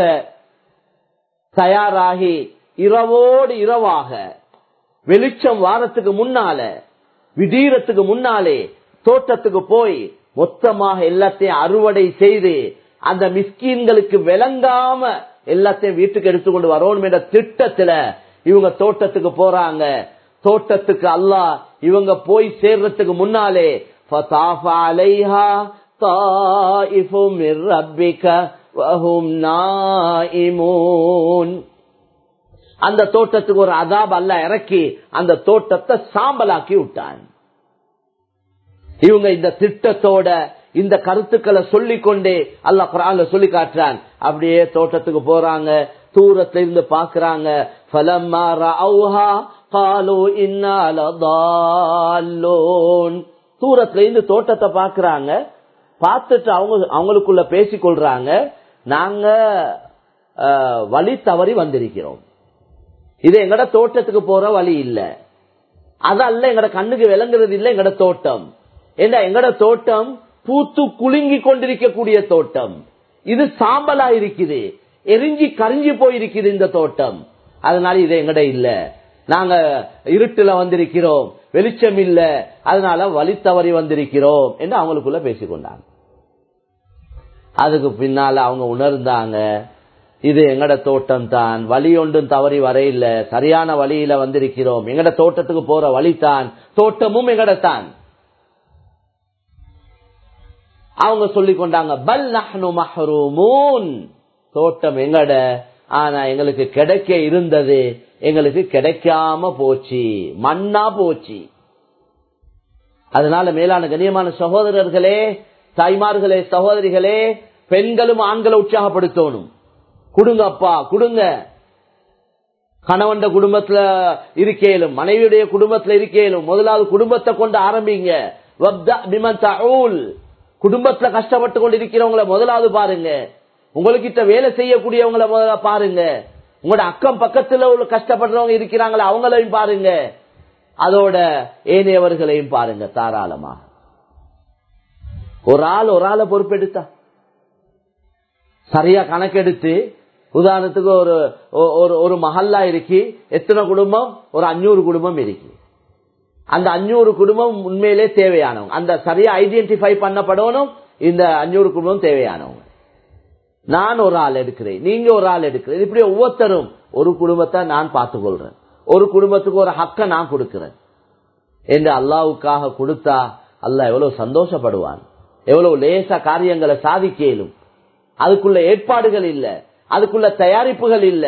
தயாராகி இரவோடு இரவாக வெளிச்சம் வாரத்துக்கு முன்னால விடீரத்துக்கு முன்னாலே தோட்டத்துக்கு போய் மொத்தமாக எல்லாத்தையும் அறுவடை செய்து அந்த மிஸ்கீன்களுக்கு விளங்காம எல்லாத்தையும் வீட்டுக்கு எடுத்துக்கொண்டு வரணும் என்ற திட்டத்துல இவங்க தோட்டத்துக்கு போறாங்க. தோட்டத்துக்கு அல்லாஹ் இவங்க போய் சேர்றதுக்கு முன்னாலே ஃபதாஃப அலைஹா தாயிஃபு மிர் ரப்பிக வஹும் நாயிமூன். அந்த தோட்டத்துக்கு ஒரு அதாப் அல்லாஹ் இறக்கி அந்த தோட்டத்தை சாம்பலாக்கி விட்டான். இவங்க இந்த திட்டத்தோட இந்த கருத்துக்களை சொல்லிக்கொண்டே அல்லாஹ் குர்ஆன்ல சொல்லி காட்டுறான். அப்படியே தோட்டத்துக்கு போறாங்க, தூரத்துல இருந்து பாக்குறாங்க. ஃபலம்மா ரஅவுஹா காலூ இன்னா லதால்லூன். தூரத்துல இருந்து தோட்டத்தை பாக்குறாங்க, பார்த்துட்டு அவங்க அவங்களுக்குள்ள பேசிக்கொள்றாங்க, நாங்க வழி தவறி வந்திருக்கிறோம், இது எங்கட தோட்டத்துக்கு போற வழி இல்ல, அதல்ல எங்கட கண்ணுக்கு விளங்குறது இல்ல எங்கட தோட்டம். ஏன்னா எங்கட தோட்டம் பூத்து குலுங்கி கொண்டிருக்கக்கூடிய தோட்டம், இது சாம்பலா இருக்குது, எரிஞ்சி கரிஞ்சி போயிருக்குது இந்த தோட்டம், அதனால இது எங்கட இல்ல, நாங்க இருட்டுல வந்திருக்கிறோம், வெளிச்சம் இல்ல, அதனால வழி தவறி வந்திருக்கிறோம் என்று அவங்களுக்குள்ள பேசிக்கொண்டாங்க. அதுக்கு பின்னால அவங்க உணர்ந்தாங்க, இது எங்கட தோட்டம் தான், வழி ஒன்றும் தவறி வரையில, சரியான வழியில வந்திருக்கிறோம், எங்கட தோட்டத்துக்கு போற வழி தான், தோட்டமும் எங்கட தான். அவங்க சொல்லிக் கொண்டாங்க, பல் நஹ்னு மஹ்ரூமூன், தோட்டம் எங்கட, ஆனா எங்களுக்கு கிடைக்க இருந்தது எங்களுக்கு கிடைக்காம போச்சு, மண்ணா போச்சு. அதனால மேலான கண்ணியமான சகோதரர்களே, தாய்மார்களே, சகோதரிகளே, பெண்களும் ஆண்களை உற்சாகப்படுத்தணும். குடுங்க அப்பா குடுங்க, கணவன் குடும்பத்துல இருக்கேலும் மனைவியுடைய குடும்பத்துல இருக்கேலும் முதலாவது குடும்பத்தை கொண்டு ஆரம்பிங்க. குடும்பத்துல கஷ்டப்பட்டு கொண்டு இருக்கிறவங்களை முதலாவது பாருங்க, உங்ககிட்ட வேலை செய்யக்கூடியவங்களை முதல்ல பாருங்க, உங்களோட அக்கம் பக்கத்துல உள்ள கஷ்டப்படுறவங்க இருக்கிறாங்களா அவங்களையும் பாருங்க, அதோட ஏனையவர்களையும் பாருங்க. தாராளமா ஒரு ஆள் ஒரு ஆளை பொறுப்பெடுத்தா சரியா கணக்கெடுத்து, உதாரணத்துக்கு ஒரு ஒரு மஹல்லா இருக்கு, எத்தனை குடும்பம், ஒரு அஞ்சூறு குடும்பம் இருக்கு, அந்த அஞ்சூறு குடும்பம் உண்மையிலே தேவையானவங்க, அந்த சரியா ஐடென்டிஃபை பண்ணப்படணும், இந்த அஞ்சூறு குடும்பம் தேவையானவங்க. நான் ஒரு ஆள் எடுக்கிறேன், நீங்க ஒரு ஆள் எடுக்கிறேன், இப்படி ஒவ்வொருத்தரும் ஒரு குடும்பத்தை நான் பார்த்துக் கொள்றேன், ஒரு குடும்பத்துக்கு ஒரு ஹக்க நான் கொடுக்கிறேன் என்று அல்லாஹ்வுக்காக கொடுத்தா அல்லாஹ் எவ்வளவு சந்தோஷப்படுவான், எவ்வளவு லேசா காரியங்களை சாதிக்க இயலும். அதுக்குள்ள ஏற்பாடுகள் இல்ல, அதுக்குள்ள தயாரிப்புகள் இல்ல.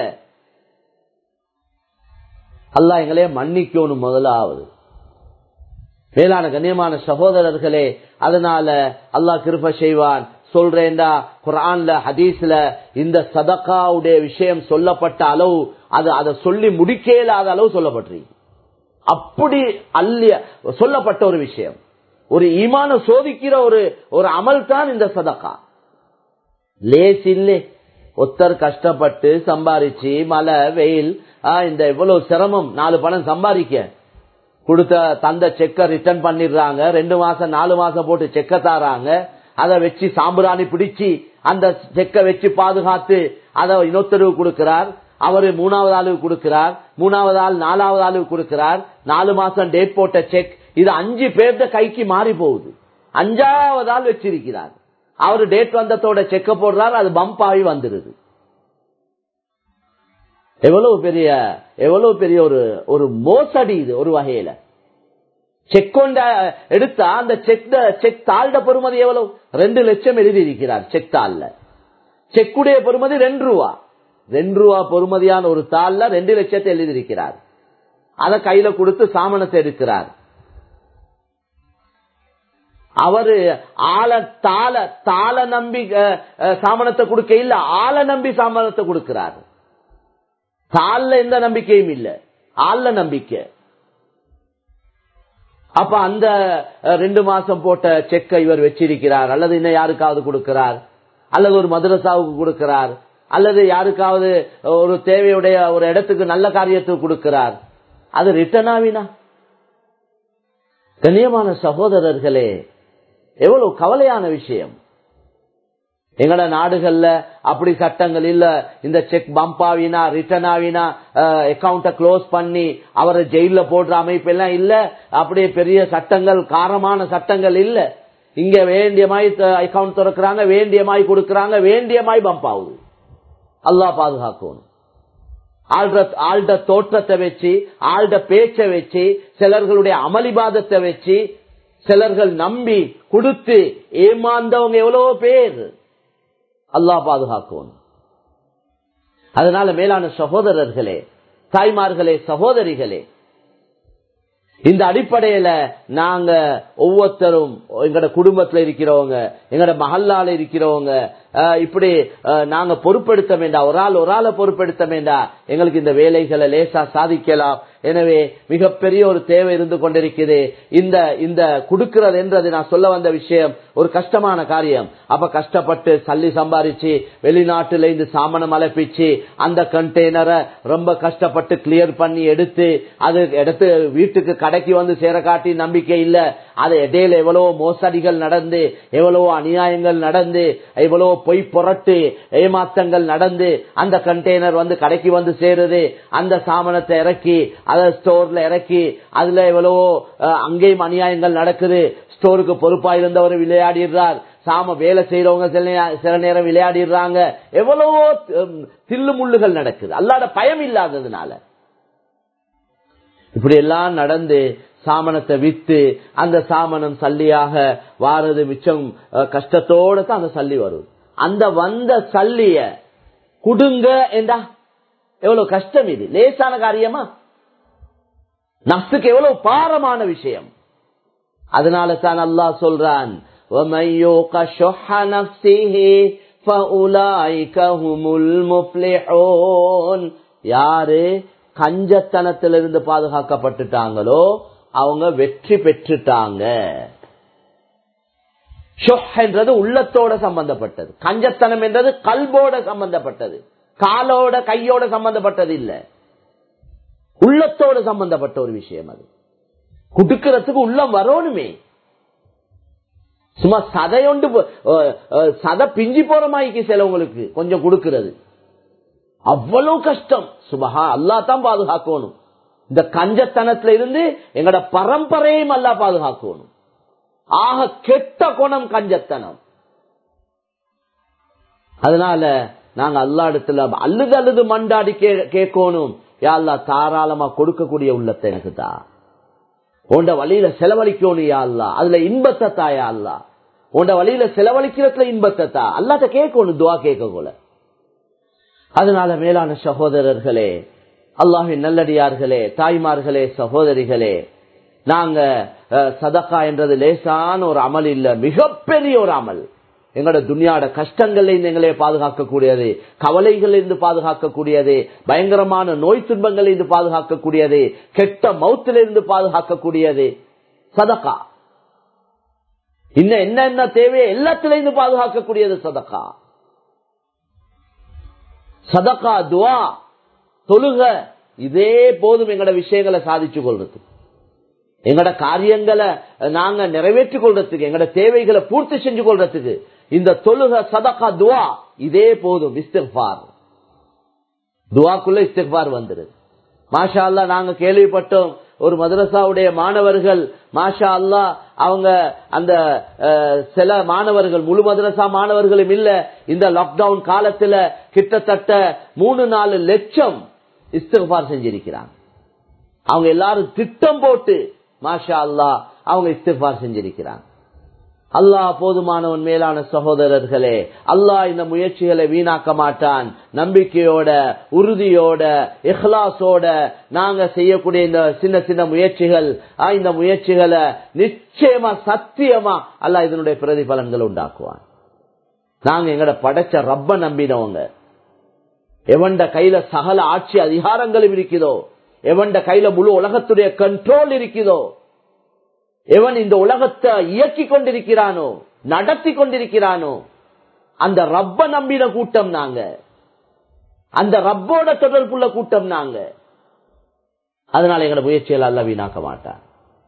அல்லாஹ் எங்களே மன்னிக்கணும் முதலாவது. மேலான கண்ணியமான சகோதரர்களே, அதனால அல்லாஹ் கிருபை செய்வான். சொல்றேன்டா குர்ஆன்ல ஹதீஸ்ல இந்த சதகாவுடைய விஷயம் சொல்லப்பட்ட அளவு, அது அதை சொல்லி முடிக்கலாத அளவு சொல்லப்பட்டிருக்கு. அப்படி அல்ல சொல்லப்பட்ட ஒரு விஷயம், ஒரு ஈமான சோதிக்கிற ஒரு ஒரு அமல் தான் இந்த சதகா. லேஸ் இல்லை, ஒருத்தர் கஷ்டப்பட்டு சம்பாரிச்சு மழை வெயில் இந்த இவ்வளவு சிரமம் நாலு பணம் சம்பாதிக்க கொடுத்த தந்த செக்க ரிட்டர்ன் பண்ணிடுறாங்க, ரெண்டு மாசம் நாலு மாசம் போட்டு செக்க தாராங்க, அதை வச்சு சாம்பிராணி பிடிச்சி அந்த செக்க வச்சு பாதுகாத்து அதை இன்னொருத்தருக்கு கொடுக்கிறார், அவரு மூணாவது ஆளுக்கு கொடுக்கிறார், மூணாவது ஆள் நாலாவது ஆளுக்கு கொடுக்கிறார், நாலு மாசம் டேட் போட்ட செக், இது அஞ்சு பேர்த கைக்கு மாறி போகுது, அஞ்சாவது ஆள் வச்சிருக்கிறார், அவரு டேட் வந்ததோட செக்க போடுறாரு, அது பம்ப் ஆகி வந்துருது. எவ்வளவு பெரிய எவ்வளவு பெரிய ஒரு ஒரு மோசடி இது. ஒரு வகையில செக் கொண்ட எடுத்தா அந்த செக் செக் தாழ்ட பெறுமதி எவ்வளவு, ரெண்டு லட்சம் எழுதி இருக்கிறார் செக் தாள்ல, செக்குடைய பெறுமதி ரெண்டு ரூபா, ரெண்டு ரூபா பெறுமதியான ஒரு தாள்ல ரெண்டு லட்சத்தை எழுதி இருக்கிறார், அதை கையில கொடுத்து சாமனத்தை எடுக்கிறார். அவரு ஆள தாள தாள நம்பி சாமனத்தை கொடுக்க இல்ல, ஆள நம்பி சாமனத்தை கொடுக்கிறார். தாள்ல எந்த நம்பிக்கையும் இல்ல, ஆள்ல நம்பிக்கை. அப்ப அந்த ரெண்டு மாசம் போட்ட செக்கை இவர் வச்சிருக்கிறார், அல்லது இன்னும் யாருக்காவது கொடுக்கிறார், அல்லது ஒரு மதரசாவுக்கு கொடுக்கிறார், அல்லது யாருக்காவது ஒரு தேவையுடைய ஒரு இடத்துக்கு நல்ல காரியத்துக்கு கொடுக்கிறார். அது ரிட்டர்ன் ஆவினா கண்ணியமான சகோதரர்களே, எவ்வளவு கவலையான விஷயம். எங்கட நாடுகள்ல அப்படி சட்டங்கள் இல்ல. இந்த செக் பம்ப் ஆவினா ரிட்டர்ன் ஆவினா அக்கௌண்ட க்ளோஸ் பண்ணி அவரை ஜெயில போடுற அமைப்பு எல்லாம் இல்ல. அப்படியே பெரிய சட்டங்கள், காரமான சட்டங்கள் இல்ல. இங்க வேண்டிய மாதிரி அக்கௌண்ட் திறக்கிறாங்க, வேண்டிய மாதிரி கொடுக்கறாங்க, வேண்டிய மாதிரி பம்ப் ஆகுது. அல்லாஹ் பாதுகாக்கணும். ஆள்ட தோற்றத்தை வச்சு, ஆள்ட பேச்சை வச்சு, சிலர்களுடைய அமளிபாதத்தை வச்சு சிலர்கள் நம்பி கொடுத்து ஏமாந்தவங்க எவ்வளவோ பேர். அல்லாஹ் பாதுகாக்கணும். அதனால மேலான சகோதரர்களே, தாய்மார்களே, சகோதரிகளே, இந்த அடிப்படையில நாங்க ஒவ்வொருத்தரும் எங்கட குடும்பத்துல இருக்கிறவங்க, எங்கட மஹல்லால இருக்கிறவங்க இப்படி நாங்க பொறுப்பெடுத்த வேண்டாம். ஒரு ஆள் ஒரு ஆளை பொறுப்பெடுத்த வேண்டாம். எங்களுக்கு இந்த வேலைகளை லேசா சாதிக்கலாம். எனவே மிகப்பெரிய ஒரு தேவை இருந்து கொண்டிருக்குது. இந்த இந்த கொடுக்கிறது என்றது நான் சொல்ல வந்த விஷயம் ஒரு கஷ்டமான காரியம். அப்ப கஷ்டப்பட்டு சல்லி சம்பாரிச்சு வெளிநாட்டுல இருந்து சாமானம் அலப்பிச்சு அந்த கண்டெய்னரை ரொம்ப கஷ்டப்பட்டு கிளியர் பண்ணி எடுத்து அது எடுத்து வீட்டுக்கு கடைக்கு வந்து சேர காட்டி நம்பிக்கை இல்ல. அது இடையில எவ்வளவோ மோசடிகள் நடந்து, எவ்வளவோ அநியாயங்கள் நடந்து, எவ்வளவோ பொய் புரட்டு ஏமாத்தங்கள் நடந்து அந்த கண்டெய்னர் வந்து கடைக்கு வந்து சேருது. அந்த சாமானத்தை இறக்கி அதை ஸ்டோர்ல இறக்கி அதுல எவ்வளவோ அங்கேயும் அநியாயங்கள் நடக்குது. ஸ்டோருக்கு பொறுப்பா இருந்தவர் விளையாடிடுறார். சாம வேலை செய்யறவங்க சில நேரம் விளையாடிடுறாங்க. எவ்வளவோ தில்லு முள்ளுகள் நடக்குது அல்லாஹ்வுடைய பயம் இல்லாததுனால. இப்படி எல்லாம் நடந்து சாமனத்தை வித்து அந்த சாமனம் சல்லியாக வாரது மிச்சம் கஷ்டத்தோட தான் அந்த சல்லி வரும். அந்த வந்த சல்லிய குடுங்க என்றா எவ்வளவு கஷ்டம். இது லேசான காரியமா? நஃப்ஸுக்கு எவ்வளவு பாரமான விஷயம். அதனால தான் அல்லாஹ் சொல்றான், وَمَن يُوقَ شُحَّ نَفْسِهِ فَأُولَئِكَ هُمُ الْمُفْلِحُونَ. யாரு கஞ்சத்தனத்திலிருந்து பாதுகாக்கப்பட்டுட்டாங்களோ அவங்க வெற்றி பெற்றுட்டாங்க. ஷுஹ் என்றது உள்ளத்தோட சம்பந்தப்பட்டது, கஞ்சத்தனம் என்றது கல்போட சம்பந்தப்பட்டது, காலோட கையோட சம்பந்தப்பட்டது இல்ல, உள்ளத்தோடு சம்பந்தப்பட்ட ஒரு விஷயம். அது குடுக்கிறதுக்கு உள்ளம் வரணுமே. சும்மா சதையொண்டு சதை பிஞ்சி போற மாய்க்கு சிலவங்களுக்கு கொஞ்சம் கொடுக்கிறது அவ்வளவு கஷ்டம். சுபஹா, அல்லாஹ் தான் பாதுகாக்கணும். இந்த கஞ்சத்தனத்துல இருந்து எங்கட பரம்பரையும் அல்லாஹ் பாதுகாக்கணும். ஆக கெட்ட குணம் கஞ்சத்தனம். அதனால நாங்க அல்லாஹ் இடத்துல அழுது அழுது மண்டாடி கேட்கணும், யா அல்லாஹ் தாராளமா கொடுக்கக்கூடிய உள்ளத்தை எனக்கு தா, உண்ட வழியில செலவழிக்கணும் யா அல்லாஹ், அதுல இன்பத்தை தா யா அல்லாஹ், உண்ட வழியில செலவழிக்கிறதுல இன்பத்தை தா, அல்லாஹ்ட்ட கேட்கணும் துஆ கேட்க போல. அதனால மேலான சகோதரர்களே, அல்லாஹ்வின் நல்லடியார்களே, தாய்மார்களே, சகோதரிகளே, நாங்க சதகா என்றது லேசான ஒரு அமல் இல்ல, மிகப்பெரிய ஒரு அமல். எங்களோட துனியாட கஷ்டங்கள்ல இருந்து எங்களை பாதுகாக்கக்கூடியது, கவலைகள் இருந்து பாதுகாக்கக்கூடியது, பயங்கரமான நோய் துன்பங்கள் இருந்து பாதுகாக்கக்கூடியது, கெட்ட மௌத்திலிருந்து பாதுகாக்கக்கூடியது சதகா. இன்னும் என்ன என்ன தேவையோ எல்லாத்திலிருந்து பாதுகாக்கக்கூடியது சதகா. சதகா, துஆ, தொழுக, இதே போதும் எங்கட விஷயங்களை சாதிச்சு கொள்றது, எங்கட காரியங்களை நாங்க நிறைவேற்றிக் கொள்றதுக்கு, எங்கட தேவைகளை பூர்த்தி செஞ்சு கொள்றதுக்கு இந்த தொழுக, சதகா, துஆ இதே போதும். இஸ்திக்பார், துஆக்குள்ள இஸ்திக்பார் வந்துருது. மாஷா அல்லாஹ், நாங்க கேள்விப்பட்டோம் ஒரு மதரசாவுடைய மாணவர்கள் மாஷா அல்லாஹ் அவங்க அந்த சில மாணவர்கள், முழு மதரசா மாணவர்களும் இல்ல, இந்த லாக்டவுன் காலத்துல கிட்டத்தட்ட மூணு நாலு லட்சம் இஸ்திக்பார் செஞ்சிருக்கிறாங்க. அவங்க எல்லாரும் திட்டம் போட்டு மாஷா அல்லாஹ் அவங்க இஸ்திக்பார் செஞ்சிருக்கிறாங்க. அல்லாஹ் போதுமானவன். மேலான சகோதரர்களே, அல்லாஹ் இந்த முயற்சிகளை வீணாக்க மாட்டான். நம்பிக்கையோட, உறுதியோட, இஹ்லாஸோட நாங்க செய்யக்கூடிய இந்த சின்ன சின்ன முயற்சிகள், இந்த முயற்சிகளை நிச்சயமா சத்தியமா அல்லாஹ் இதனுடைய பிரதிபலன்கள் உண்டாக்குவான். நாங்க எங்கட படைச்ச ரப்ப நம்பினவங்க. எவண்ட கையில சகல ஆட்சி அதிகாரங்களும் இருக்குதோ, எவண்ட கையில முழு உலகத்துடைய கண்ட்ரோல் இருக்குதோ, எவன் இந்த உலகத்தை இயக்கி கொண்டிருக்கிறானோ, நடத்தி கொண்டிருக்கிறானோ, அந்த ரப்ப நம்பின கூட்டம் நாங்க, அந்த ரப்போட தொடர்புள்ள கூட்டம் நாங்க. அதனால எங்களோட முயற்சிகள் அல்லாஹ் வீணாக்க மாட்டான்.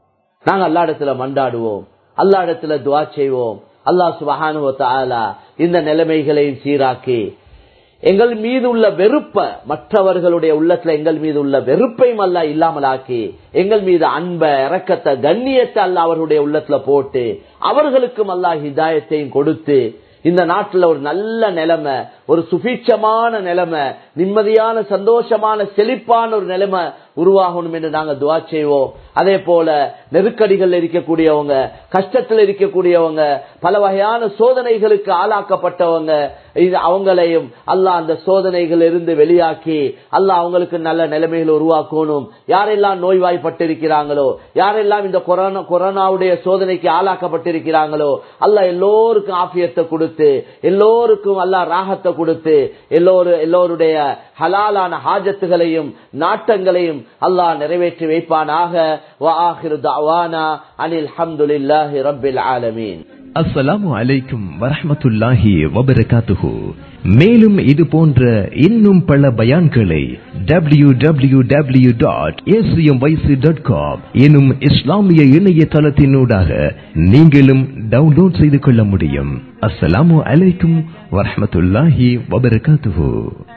நாங்க அல்லா இடத்துல மண்டாடுவோம், அல்லா இடத்துல துஆ செய்வோம். அல்லாஹ் சுப்ஹானஹு வ தஆலா இந்த நிலைமைகளையும் சீராக்கி எங்கள் மீது உள்ள வெறுப்ப, மற்றவர்களுடைய உள்ளத்துல எங்கள் மீது உள்ள வெறுப்பையும் அல்லாஹ் இல்லாமலாக்கி எங்கள் மீது அன்ப, இரக்கத்தை, கண்ணியத்தை அல்லாஹ் அவர்களுடைய உள்ளத்துல போட்டு அவர்களுக்கும் அல்லாஹ் ஹிதாயத்தையும் கொடுத்து இந்த நாட்டுல ஒரு நல்ல நிலைமை, ஒரு சுபீட்சமான நிலைமை, நிம்மதியான சந்தோஷமான செழிப்பான ஒரு நிலைமை உருவாகணும் என்று நாங்க துஆ செய்வோம். அதே போல நெருக்கடிகள் இருக்கக்கூடியவங்க, கஷ்டத்தில் இருக்கக்கூடியவங்க, பல வகையான சோதனைகளுக்கு ஆளாக்கப்பட்டவங்க, அவங்களையும் அல்லாஹ் அந்த சோதனைகள் இருந்து வெளியாக்கி அல்லாஹ் அவங்களுக்கு நல்ல நிலைமைகள் உருவாக்கணும். யாரெல்லாம் நோய்வாய்ப்பட்டிருக்கிறாங்களோ, யாரெல்லாம் இந்த கொரோனா கொரோனாவுடைய சோதனைக்கு ஆளாக்கப்பட்டிருக்கிறாங்களோ அல்லாஹ் எல்லோருக்கும் ஆஃபியத்தை கொடுத்து, எல்லோருக்கும் அல்லாஹ் ராகத்தை கொடுத்து, எல்லோரும் எல்லோருடைய ஹலாலான ஹாஜத்துகளையும் நாட்டங்களையும் அல்லாஹ் நிறைவேற்றி வைப்பானாக. வ ஆகிரு தஅவானா அனில் ஹம்துலில்லாஹி ரப்பில் ஆலமீன். அஸ்ஸலாமு அலைக்கும் வரஹ்மத்துல்லாஹி வபரகாத்துஹு. மேலும் இது போன்ற இன்னும் பல பயான்களை W W W dot A C M Y C dot com எனும் இஸ்லாமிய இணையதளத்தினூடாக நீங்களும் டவுன்லோட் செய்து கொள்ள முடியும். அஸ்ஸலாமு அலைக்கும் வரஹ்மத்துல்லாஹி வபரகாத்துஹு.